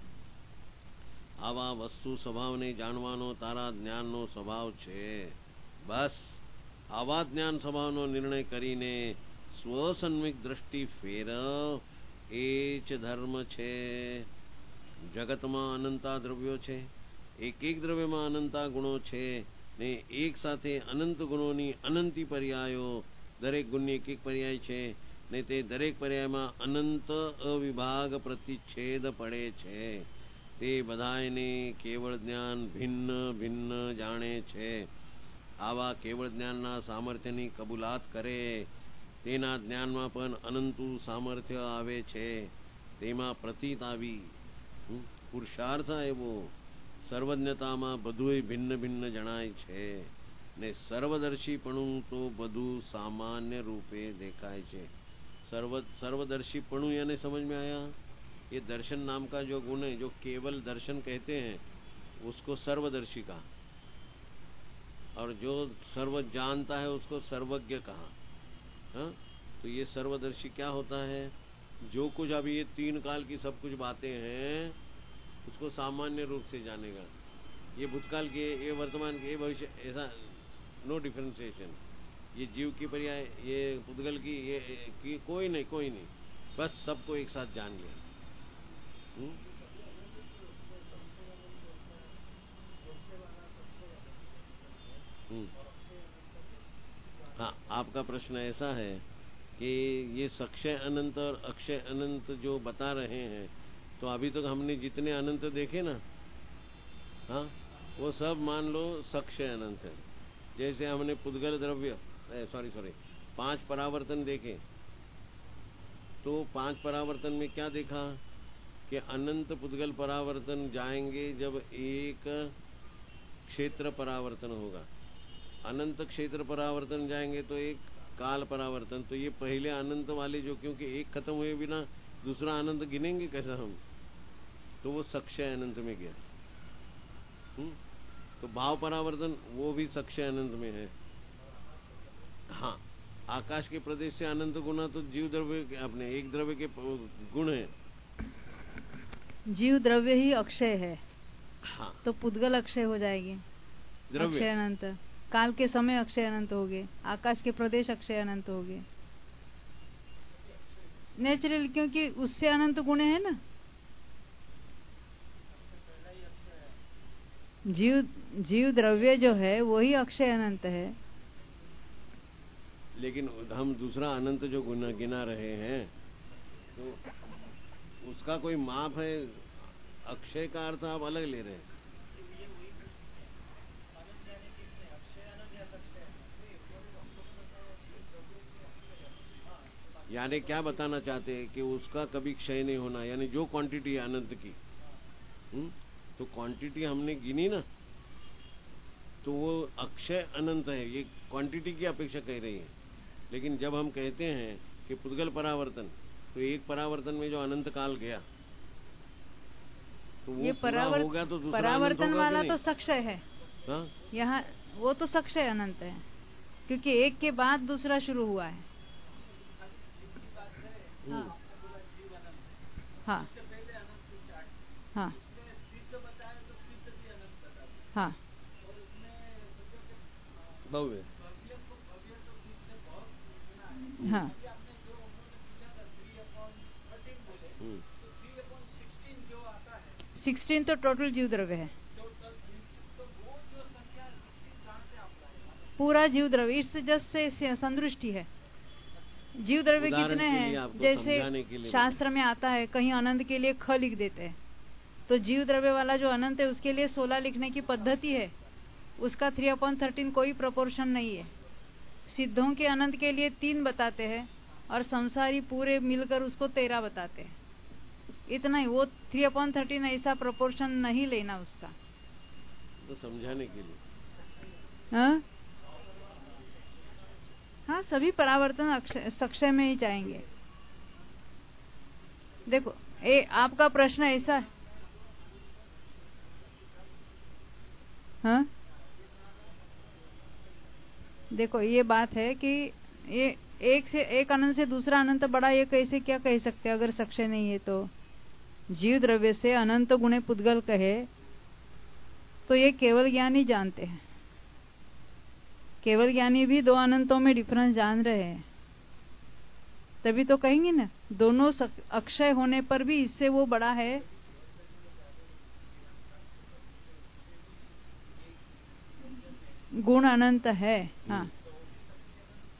આવા વસ્તુ સ્વભાવને જાણવાનો તારા જ્ઞાનનો સ્વભાવ છે। બસ આવા જ્ઞાન સ્વભાવનો નિર્ણય કરીને સ્વસન્મિક દ્રષ્ટિ ફેરવ, એ જ ધર્મ છે। જગતમાં અનંતા દ્રવ્યો છે, એક એક દ્રવ્યમાં અનંતા ગુણો છે, ને એક સાથે અનંત ગુણોની અનંતી પર્યાયો, દરેક ગુણની એક એક પર્યાય છે, ને તે દરેક પર્યાયમાં અનંત અવિભાગ પ્રતિચ્છેદ પડે છે। તે બધાયને કેવળ જ્ઞાન ભિન્ન ભિન્ન જાણે છે. આવા કેવળ જ્ઞાનના સામર્થ્યની કબૂલાત કરે તેના જ્ઞાનમાં પણ અનંતું સામર્થ્ય આવે છે. તેમાં પ્રતીત આવી પુરુષાર્થ આવ્યો. સર્વજ્ઞતામાં બધુંય ભિન્ન ભિન્ન જણાય છે ને સર્વદર્શીપણું તો બધું સામાન્ય રૂપે દેખાય છે. सर्वदर्शीपणु यानी समझ में आया? ये दर्शन नाम का जो गुण है, जो केवल दर्शन कहते हैं उसको सर्वदर्शी कहा, और जो सर्व जानता है उसको सर्वज्ञ कहा. हाँ, तो ये सर्वदर्शी क्या होता है? जो कुछ अभी ये तीन काल की सब कुछ बातें हैं उसको सामान्य रूप से जानेगा. ये भूतकाल के, ये वर्तमान के, ये भविष्य, ऐसा नो डिफरेंशिएशन. ये जीव की पर्याय, ये पुद्गल की, ये की कोई नहीं, बस सबको एक साथ जान लिया. हाँ, आपका प्रश्न ऐसा है कि ये सक्षय अनंत और अक्षय अनंत जो बता रहे हैं, तो अभी तक हमने जितने अनंत देखे ना, हाँ, वो सब मान लो सक्षय अनंत है. जैसे हमने पुद्गल द्रव्य सॉरी 5 परावर्तन देखे, तो 5 परावर्तन में क्या देखा कि अनंत पुद्गल परावर्तन जाएंगे जब एक क्षेत्र परावर्तन होगा. अनंत क्षेत्र परावर्तन जाएंगे तो एक काल परावर्तन. तो ये पहले अनंत वाले जो, क्योंकि एक खत्म हुए बिना दूसरा अनंत गिनेंगे कैसा हम, तो वो सक्षय अनंत में गया. तो भाव परावर्तन वो भी सक्षय अनंत में है. हाँ, आकाश के प्रदेश से अनंत गुना तो जीव द्रव्य अपने एक द्रव्य के गुण है. जीव द्रव्य ही अक्षय है. हाँ, तो पुद्गल अक्षय हो जाएगी. अक्षय अनंत, काल के समय अक्षय अनंत हो गए, आकाश के प्रदेश अक्षय अनंत हो गए नेचुरल, क्योंकि उससे अनंत गुण है ना. जीव द्रव्य जो है वही अक्षय अनंत है. लेकिन हम दूसरा अनंत जो गिना रहे हैं, तो उसका कोई माप है? अक्षय का अर्थ आप अलग ले रहे हैं. यानी क्या बताना चाहते हैं कि उसका कभी क्षय नहीं होना, यानी जो क्वांटिटी है अनंत की, तो क्वांटिटी हमने गिनी ना, तो वो अक्षय अनंत है. ये क्वांटिटी की अपेक्षा कह रही है. लेकिन जब हम कहते हैं कि पुद्गल परावर्तन, तो एक परावर्तन में जो अनंत काल गया, तो वो पूरा हो गया, तो दूसरा परावर्तन वाला तो सक्षय है. हाँ, यहाँ वो तो सक्षय अनंत है, क्योंकि एक के बाद दूसरा शुरू हुआ है. हाँ हाँ हाँ हाँ, भव्य, हाँ, 16 तो टोटल जीव द्रव्य है. पूरा जीव द्रव्य इस जस्ट से संदृष्टि है. जीव द्रव्य कितने हैं? जैसे शास्त्र में आता है, कहीं अनंत के लिए ख लिख देते हैं, तो जीव द्रव्य वाला जो अनंत है उसके लिए 16 लिखने की पद्धति है. उसका 3/13 कोई प्रोपोर्शन नहीं है. सिद्धों के अनंत के लिए 3 बताते हैं और संसारी पूरे मिलकर उसको 13 बताते हैं. इतना ही. वो 3/13 ऐसा प्रोपोर्शन नहीं लेना उसका, तो समझाने के लिए. हाँ हाँ, सभी परावर्तन सक्षय में ही जाएंगे. देखो, आपका प्रश्न ऐसा है. हाँ, देखो ये बात है कि ये एक अनंत से दूसरा अनंत बड़ा, ये कैसे क्या कह सकते हैं अगर सक्षय नहीं है तो. जीव द्रव्य से अनंत गुणे पुद्गल कहे तो ये केवल ज्ञानी जानते हैं. केवल ज्ञानी भी 2 अनंतों में डिफरेंस जान रहे हैं, तभी तो कहेंगे ना दोनों अक्षय होने पर भी इससे वो बड़ा है. गुण अनंत है. हाँ,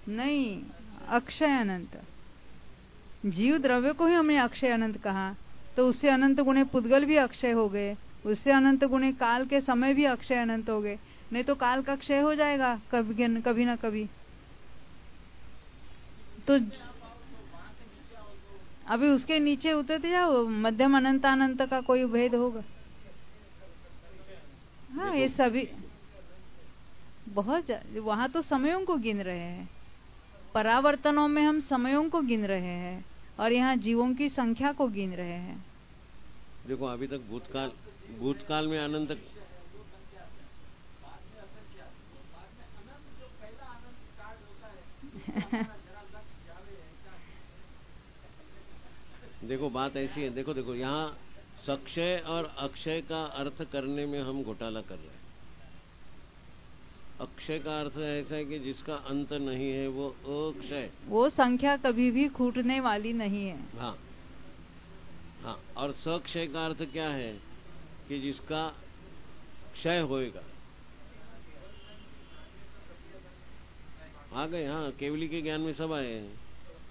नहीं, अक्षय अनंत. जीव द्रव्य को ही हमने अक्षय अनंत कहा, तो उससे अनंत गुणे पुद्गल भी अक्षय हो गए, उससे अनंत गुणे काल के समय भी अक्षय अनंत हो गए। नहीं तो काल का क्षय हो जाएगा कभी ना कभी। तो अभी उसके नीचे उतरते जाओ, मध्यम अनंत अनंत का कोई भेद होगा? हाँ, ये सभी बहुत वहां तो समयों को गिन रहे हैं, परावर्तनों में हम समयों को गिन रहे हैं, और यहाँ जीवों की संख्या को गिन रहे हैं। देखो अभी तक भूतकाल में अनंत देखो बात ऐसी है, देखो यहाँ सक्षय और अक्षय का अर्थ करने में हम घोटाला कर रहे हैं। अक्षय का अर्थ ऐसा है कि जिसका अंत नहीं है, वो अक्षय, वो संख्या कभी भी छूटने वाली नहीं है। हाँ हाँ। और सक्षय का अर्थ क्या है कि जिसका क्षय होएगा। आ गए? हाँ, केवली के ज्ञान में सब आए हैं।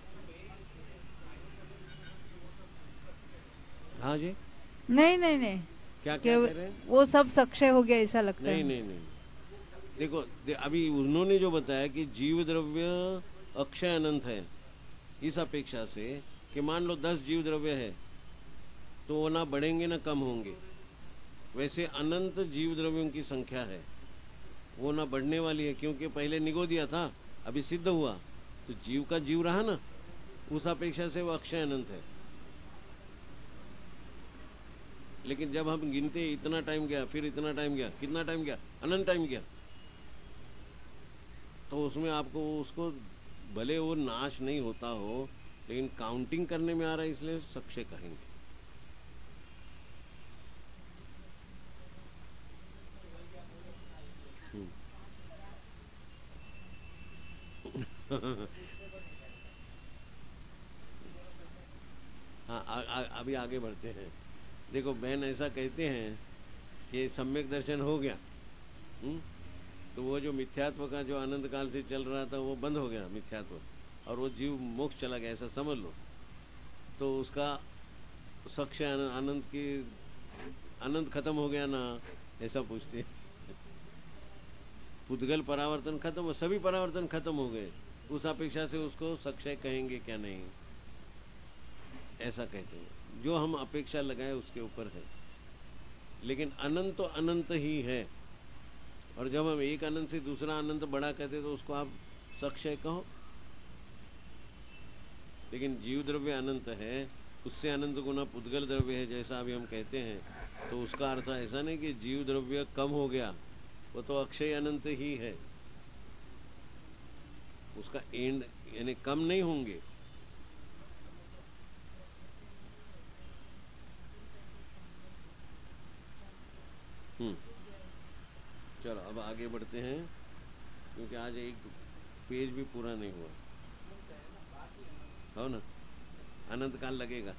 हाँ जी। नहीं क्या कह रहे हैं? वो सब सक्षय हो गया ऐसा लगता है। नहीं। देखो अभी उन्होंने जो बताया कि जीव द्रव्य अक्षय अनंत है, इस अपेक्षा से कि मान लो 10 जीव द्रव्य है तो वो ना बढ़ेंगे ना कम होंगे, वैसे अनंत जीव द्रव्यों की संख्या है, वो ना बढ़ने वाली है, क्योंकि पहले निगो दिया था, अभी सिद्ध हुआ तो जीव का जीव रहा ना, उस अपेक्षा से वो अक्षय अनंत है। लेकिन जब हम गिनते इतना टाइम गया, फिर इतना टाइम गया, कितना टाइम गया? अनंत टाइम गया। तो उसमें आपको उसको भले वो नाश नहीं होता हो, लेकिन काउंटिंग करने में आ रहा है, इसलिए सक्षय कहेंगे। हाँ, अभी आगे बढ़ते हैं। देखो बहन ऐसा कहते हैं कि सम्यक दर्शन हो गया, तो वो जो मिथ्यात्व का जो अनंत काल से चल रहा था वो बंद हो गया मिथ्यात्व, और वो जीव मोक्ष चला गया, ऐसा समझ लो। तो उसका सक्षय अनंत की अनंत खत्म हो गया ना, ऐसा पूछते हैं। पुद्गल परावर्तन खत्म हो, सभी परावर्तन खत्म हो गए, उस अपेक्षा से उसको सक्षय कहेंगे क्या? नहीं, ऐसा कहते हैं। जो हम अपेक्षा लगाए उसके ऊपर है, लेकिन अनंत तो अनंत ही है। और जब हम एक अनंत से दूसरा अनंत बड़ा कहते तो उसको आप सक्षय कहो, लेकिन जीव द्रव्य अनंत है, उससे अनंत गुना पुद्गल द्रव्य है, जैसा अभी हम कहते हैं। तो उसका अर्थ ऐसा नहीं कि जीव द्रव्य कम हो गया, वो तो अक्षय अनंत ही है, उसका एंड यानी कम नहीं होंगे। चलो अब आगे बढ़ते हैं, क्योंकि आज एक पेज भी पूरा नहीं हुआ, हो ना, अनंत काल लगेगा।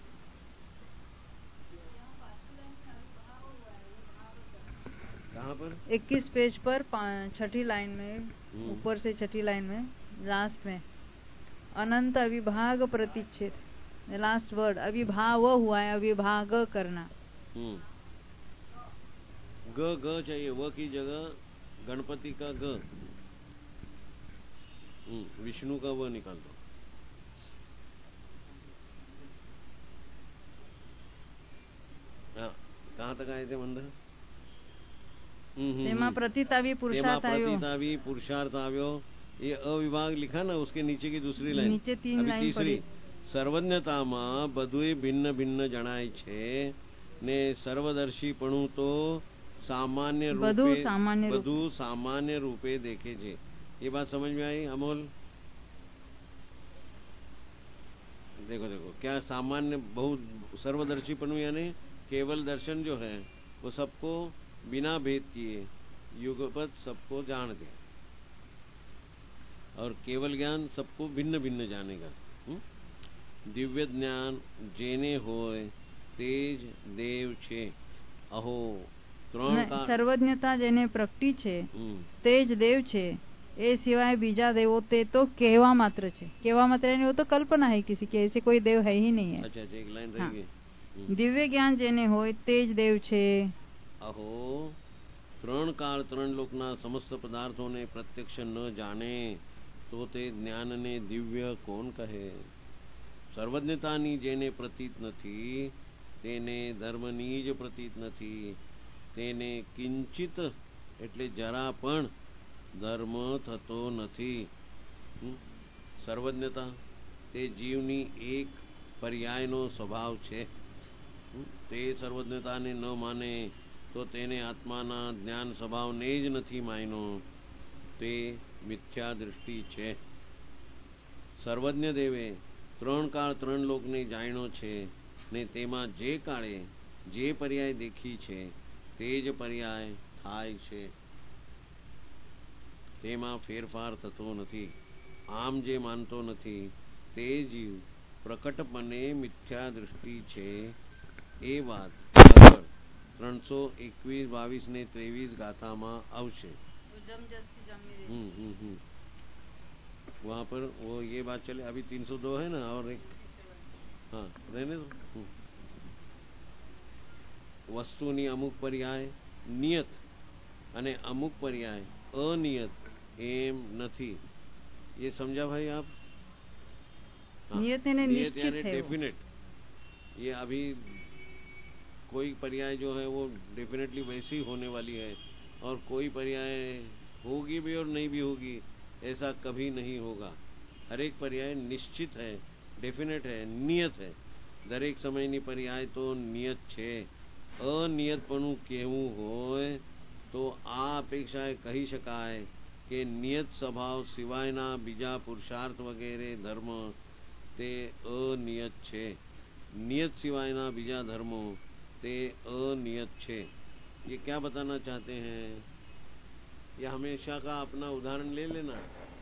कहाँ पर? 21 पेज पर 6ठी लाइन में, ऊपर से 6ठी लाइन में लास्ट में अनंत अविभाग प्रतिच्छेद, लास्ट वर्ड अविभाव हुआ है, अविभाग करना। ग चाहिए, व की जगह गणपति का ग, विष्णु का व निकाल दो। हाँ, कहाँ तक आए थे मंदिर? प्रतितावी पुरुषार्थ आव्यो, ये अविभाग लिखा ना, उसके नीचे की दूसरी लाइन, नीचे 3 लाइन तीसरी, सर्वज्ञताમાં બધુંય भिन्न भिन्न जणाय छे ने सर्वदर्शीपणु तो सामान्य रूपे देखे छे। ये बात समझ में आई अमोल? देखो क्या सामान्य बहुत सर्वदर्शीपणु यानी केवल दर्शन जो है वो सबको बिना भेद किए युगपत सबको जान दे, और केवल ज्ञान सबको भिन्न भिन्न जानेगा। दिव्य ज्ञान जेने होय तेज देव छे, अहो સર્વજ્ઞતા જેને પ્રગટી છે તેજ દેવ છે, એ સિવાય બીજા દેવો તે તો કહેવા માત્ર છે। કહેવા માત્ર यानी वो तो कल्पना है किसी की, ऐसे कोई देव है ही नहीं है। अच्छा एक लाइन रह गई। દિવ્ય જ્ઞાન જેને હોય તે જ દેવ છે. અહો ત્રણ કાળ ત્રણ લોકના સમસ્ત પદાર્થોને પ્રત્યક્ષ ન જાણે તો તે જ્ઞાનને દિવ્ય કોણ કહે? સર્વજ્ઞતાની જેને પ્રતીત નથી તેને ધર્મની જ પ્રતીત નથી. તેને કિંચિત એટલે જરા પણ ધર્મ થતો નથી. સર્વજ્ઞતા તે જીવની એક પર્યાયનો સ્વભાવ છે. તે સર્વજ્ઞતાને ન માને તો તેને આત્માના જ્ઞાન સ્વભાવને જ નથી માન્યો. તે મિથ્યા દૃષ્ટિ છે. સર્વજ્ઞ દેવે ત્રણ કાળ ત્રણ લોકને જાણ્યો છે ને તેમાં જે કાળે જે પર્યાય દેખી છે તે જ પર્યાય થાય છે. તેમાં ફેરફાર થતો નથી. આમ જે માનતો નથી તે જીવ પ્રકટપણે મિથ્યા દૃષ્ટિ છે. એ વાત 321, 22 ને 23 ગાથाમાં આવશે. वहाँ पर वो ये बात चले. अभी 302 है ना और एक हाँ रहने दो. વસ્તુની અમુક પર્યાય નિયત અને અમુક પર્યાય અનિયત એમ નથી. ये समझा भाई आप? नियत यानी निश्चित है, डेफिनेट. ये अभी कोई पर्याय जो है वो डेफिनेटली वैसी होने वाली है और कोई पर्याय होगी भी और नहीं भी होगी ऐसा कभी नहीं होगा. हर एक पर्याय निश्चित है, डेफिनेट है, नियत है. दरेक समयनी पर्याय तो नियत છે. અનિયતપણું કહેવું હોય તો આ અપેક્ષાએ કહી શકાય કે નિયત સ્વભાવ સિવાયના બીજા પુરુષાર્થ વગેરે ધર્મ તે અનિયત છે. નિયત સિવાયના બીજા ધર્મો તે अनियत છે. ये क्या बताना चाहते हैं? ये हमेशा का अपना उदाहरण ले लेना.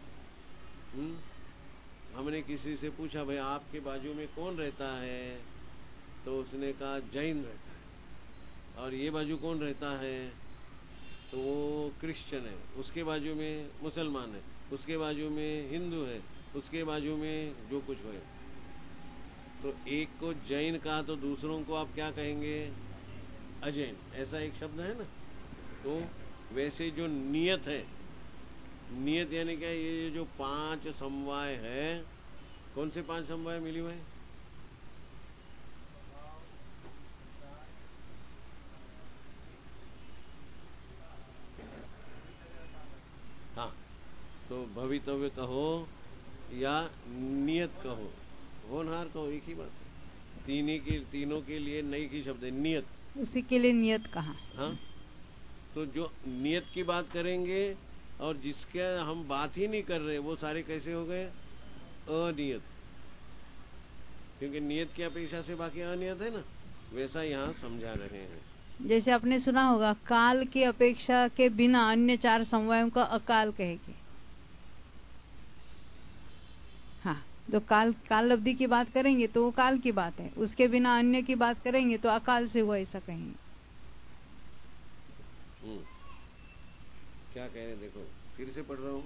हमने किसी से पूछा भाई आपके बाजू में कौन रहता है, तो उसने कहा जैन रहता है. और ये बाजू कौन रहता है, तो वो क्रिश्चियन है. उसके बाजू में मुसलमान है, उसके बाजू में हिंदू है, उसके बाजू में जो कुछ हो. तो एक को जैन कहा तो दूसरों को आप क्या कहेंगे? अजैन. ऐसा एक शब्द है ना. तो वैसे जो नियत है, नियत यानी क्या? ये जो 5 समवाय है, कौन से 5 समवाय मिली भाई? हाँ, तो भवितव्य कहो या नियत कहो, होनहार कहो, एक ही बात है. तीनों के लिए नई की शब्द है नियत. उसी के लिए नियत कहा. हाँ, तो जो नियत की बात करेंगे और जिसके हम बात ही नहीं कर रहे वो सारे कैसे हो गए? अनियत. क्योंकि नियत की अपेक्षा से बाकी अनियत है ना. वैसा यहाँ समझा रहे हैं. जैसे आपने सुना होगा काल की अपेक्षा के बिना अन्य 4 समवायों का अकाल कहेंगे. हाँ, तो काल अवधि की बात करेंगे तो वो काल की बात है. उसके बिना अन्य की बात करेंगे तो अकाल से हुआ ऐसा कहेंगे. क्या कह रहे देखो, फिर से पढ़ रहा हूँ.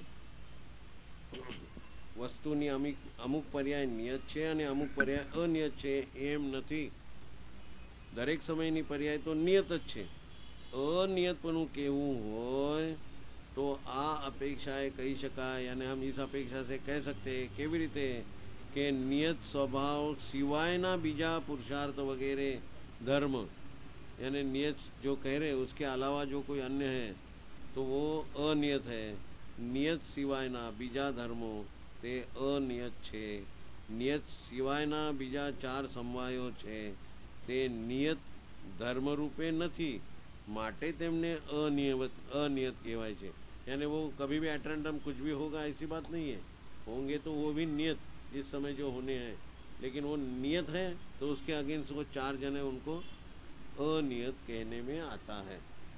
વસ્તુની અમુક પર્યાય નિયત છે અને અમુક પર્યાય અનિયત છે એમ નથી. દરેક સમયની પર્યાય તો નિયત જ છે. અનિયતપણું કેવું હોય तो आ अपेक्षाएं कही शकाय. यानी हम इस अपेक्षा से कह सकते केवी रीते के नियत स्वभाव सिवायना बीजा पुरुषार्थ वगैरह धर्म, यानी नियत जो कह रहे उसके अलावा जो कोई अन्य है तो वो अनियत है. नियत सिवायना बीजा धर्मो ते अनियत छे. नियत सिवायना बीजा 4 समवायो छे ते नियत धर्म रूपे नहीं, माटे तेमने अनियत कहवाय छे. यानी वो कभी भी एट रैंडम कुछ भी होगा ऐसी बात नहीं है. होंगे तो वो भी नियत इस समय जो होने हैं, लेकिन वो नियत है तो उसके अगेंस्ट वो 4 जने उनको अनियत कहने में आता है.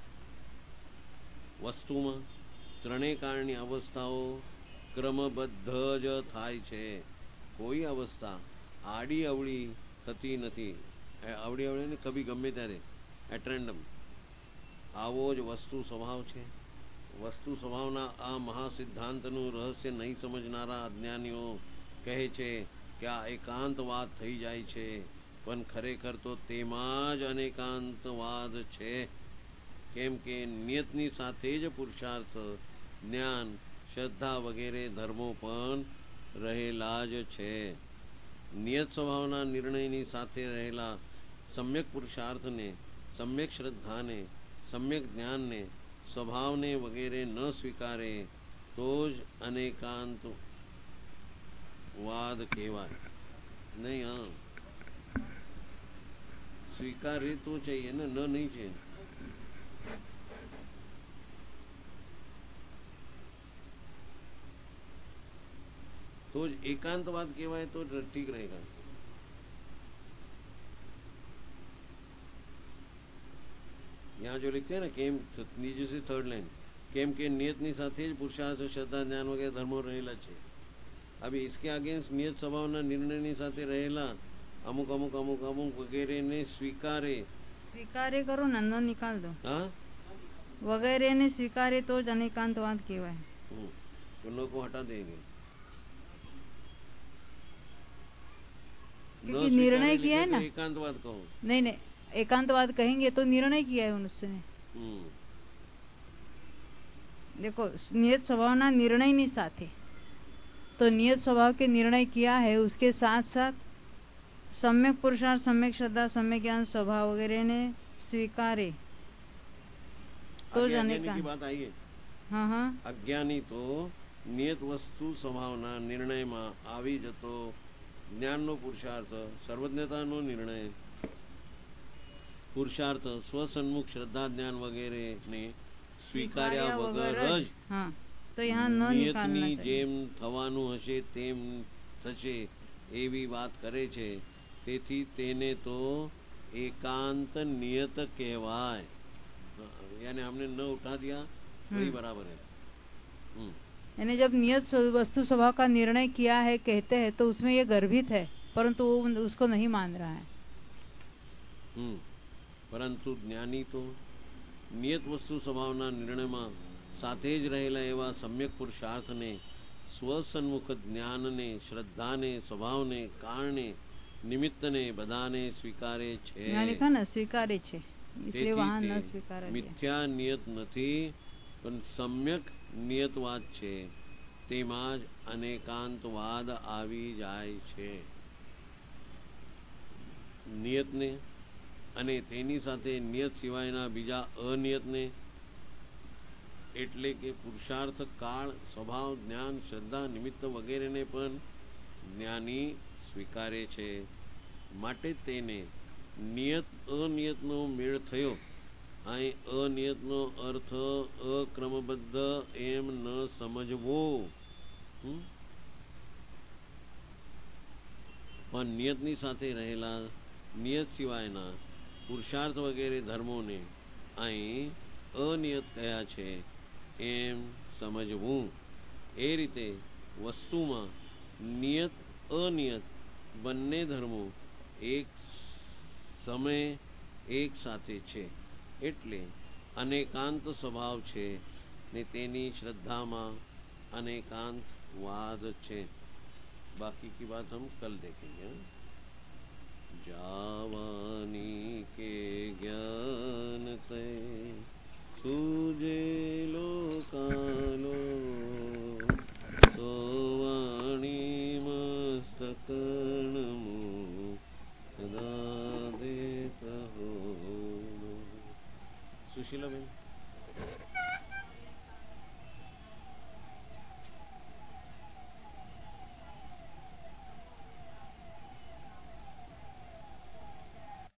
वस्तुમાં ત્રણેય કાળની અવસ્થાઓ ક્રમબદ્ધ જ થાય છે. કોઈ અવસ્થા આડી અવળી થતી નથી. અવળી અવળી ને કભી ગમે ત્યારે એટ રેન્ડમ. આવો જ વસ્તુ સ્વભાવ છે. વસ્તુ સ્વભાવના આ મહાસિદ્ધાંતનું રહસ્ય નહીં સમજનારા અજ્ઞાનીઓ કહે છે કે આ એકાંત વાત થઈ જાય છે. પણ ખરેખર તો તેમાં જ અનેકાંતવાદ છે. કેમ કે નિયતની સાથે જ પુરુષાર્થ, જ્ઞાન, શ્રદ્ધા વગેરે ધર્મો પણ રહેલા જ છે. નિયત સ્વભાવના નિર્ણયની સાથે રહેલા સમ્યક પુરુષાર્થને, સમ્યક શ્રદ્ધાને, સમ્યક જ્ઞાનને, સ્વભાવને વગેરે ન સ્વીકારે તો જ અનેકાંતવાદ કહેવાય. नहीं, हाँ, स्वीकार्य तो चाहिए ना, न नहीं चाहिए. तो एकांतवाद कहेवाय तो ठीक रहेगा. यहाँ जो लिखते हैं ना, केम नीचे से थर्ड लाइन, केम के नियतनी સાથે જ પુરુષાર્થ, શ્રદ્ધા, જ્ઞાન વગેરે ધર્મો રહેલા છે. अभी इसके अगेंस्ट नियत स्वभावना निर्णयની સાથે રહેલા અમુક અમુક અમુક અમુક વગેરેને સ્વીકારે करो ना, न निकाल दो. हाँ, वगैरह ने स्वीकारे तो જ अनेकांतवाद કહેવાય. उन लोग को हटा देंगे. क्योंकि निर्णय किया है ना. एकांतवाद कहो. नहीं नहीं, एकांतवाद कहेंगे तो निर्णय किया है उसने. देखो, नियत स्वभावना निर्णय नहीं साथे, तो नियत स्वभाव के निर्णय किया है, उसके साथ साथ सम्यक पुरुषार्थ, सम्यक श्रद्धा, सम्यक ज्ञान, स्वभाव वगैरह ने स्वीकारे तो जाने का. बात आई है. हाँ हाँ. अज्ञानी तो नियत वस्तु स्वभावना निर्णयમાં આવી જતો જ્ઞાનનો પુરુષાર્થ, સર્વજ્ઞતાનો નિર્ણય, પુરુષાર્થ, સ્વસન્મુખ શ્રદ્ધા, જ્ઞાન વગેરેને સ્વીકાર્યા વગર જ તો यहाँ न નિયતની જેમ થવાનું હશે તેમ થશે એવી વાત કરે છે. તેથી તેને તો एकांत नियत कहवाय. यानी हमने न उठा दिया वही बराबर है. यानी जब नियत वस्तु स्वभाव का निर्णय किया है कहते हैं तो उसमें ये गर्भित है, परंतु वो उसको नहीं मान रहा है. परंतु ज्ञानी तो नियत वस्तु स्वभावना निर्णयમાં સાથે જ રહેલા એવા સમ્યક પુરુષાર્થને, સ્વસન્મુખ જ્ઞાનને, શ્રદ્ધાને, સ્વભાવને, કારણે, નિમિત્તને બધાને સ્વીકારે છે. સ્વીકારે છે. મિથ્યા નિયત નથી પણ સમ્યક નિયતવાદ છે. તેમાં જ અનેકાંતવાદ આવી જાય છે. નિયતને અને તેની સાથે નિયત સિવાયના બીજા અનિયતને, એટલે કે પુરુષાર્થ, કાળ, સ્વભાવ, જ્ઞાન, શ્રદ્ધા, નિમિત્ત વગેરેને પણ જ્ઞાની સ્વીકારે છે. માટે તેને નિયત અનિયતનો મેળ થયો. અહીં અનિયતનો અર્થ અક્રમબદ્ધ એમ ન સમજવો, પણ નિયતની સાથે રહેલા નિયત સિવાયના પુરુષાર્થ વગેરે ધર્મોને અહીં અનિયત કયા છે એમ સમજવું. એ રીતે વસ્તુમાં નિયત અનિયત બંને ધર્મો એક સમય એક સાથે છે, એટલે અનેકાંત સ્વભાવ છે ને તેની શ્રદ્ધામાં અનેકાંતવાદ છે. बाकी की बात हम कल देखेंगे. जावानी के ज्ञान ते सूझे लोकालो, सोवाणी मस्तकर्णमु सदा देत हो. सुशीला बेन.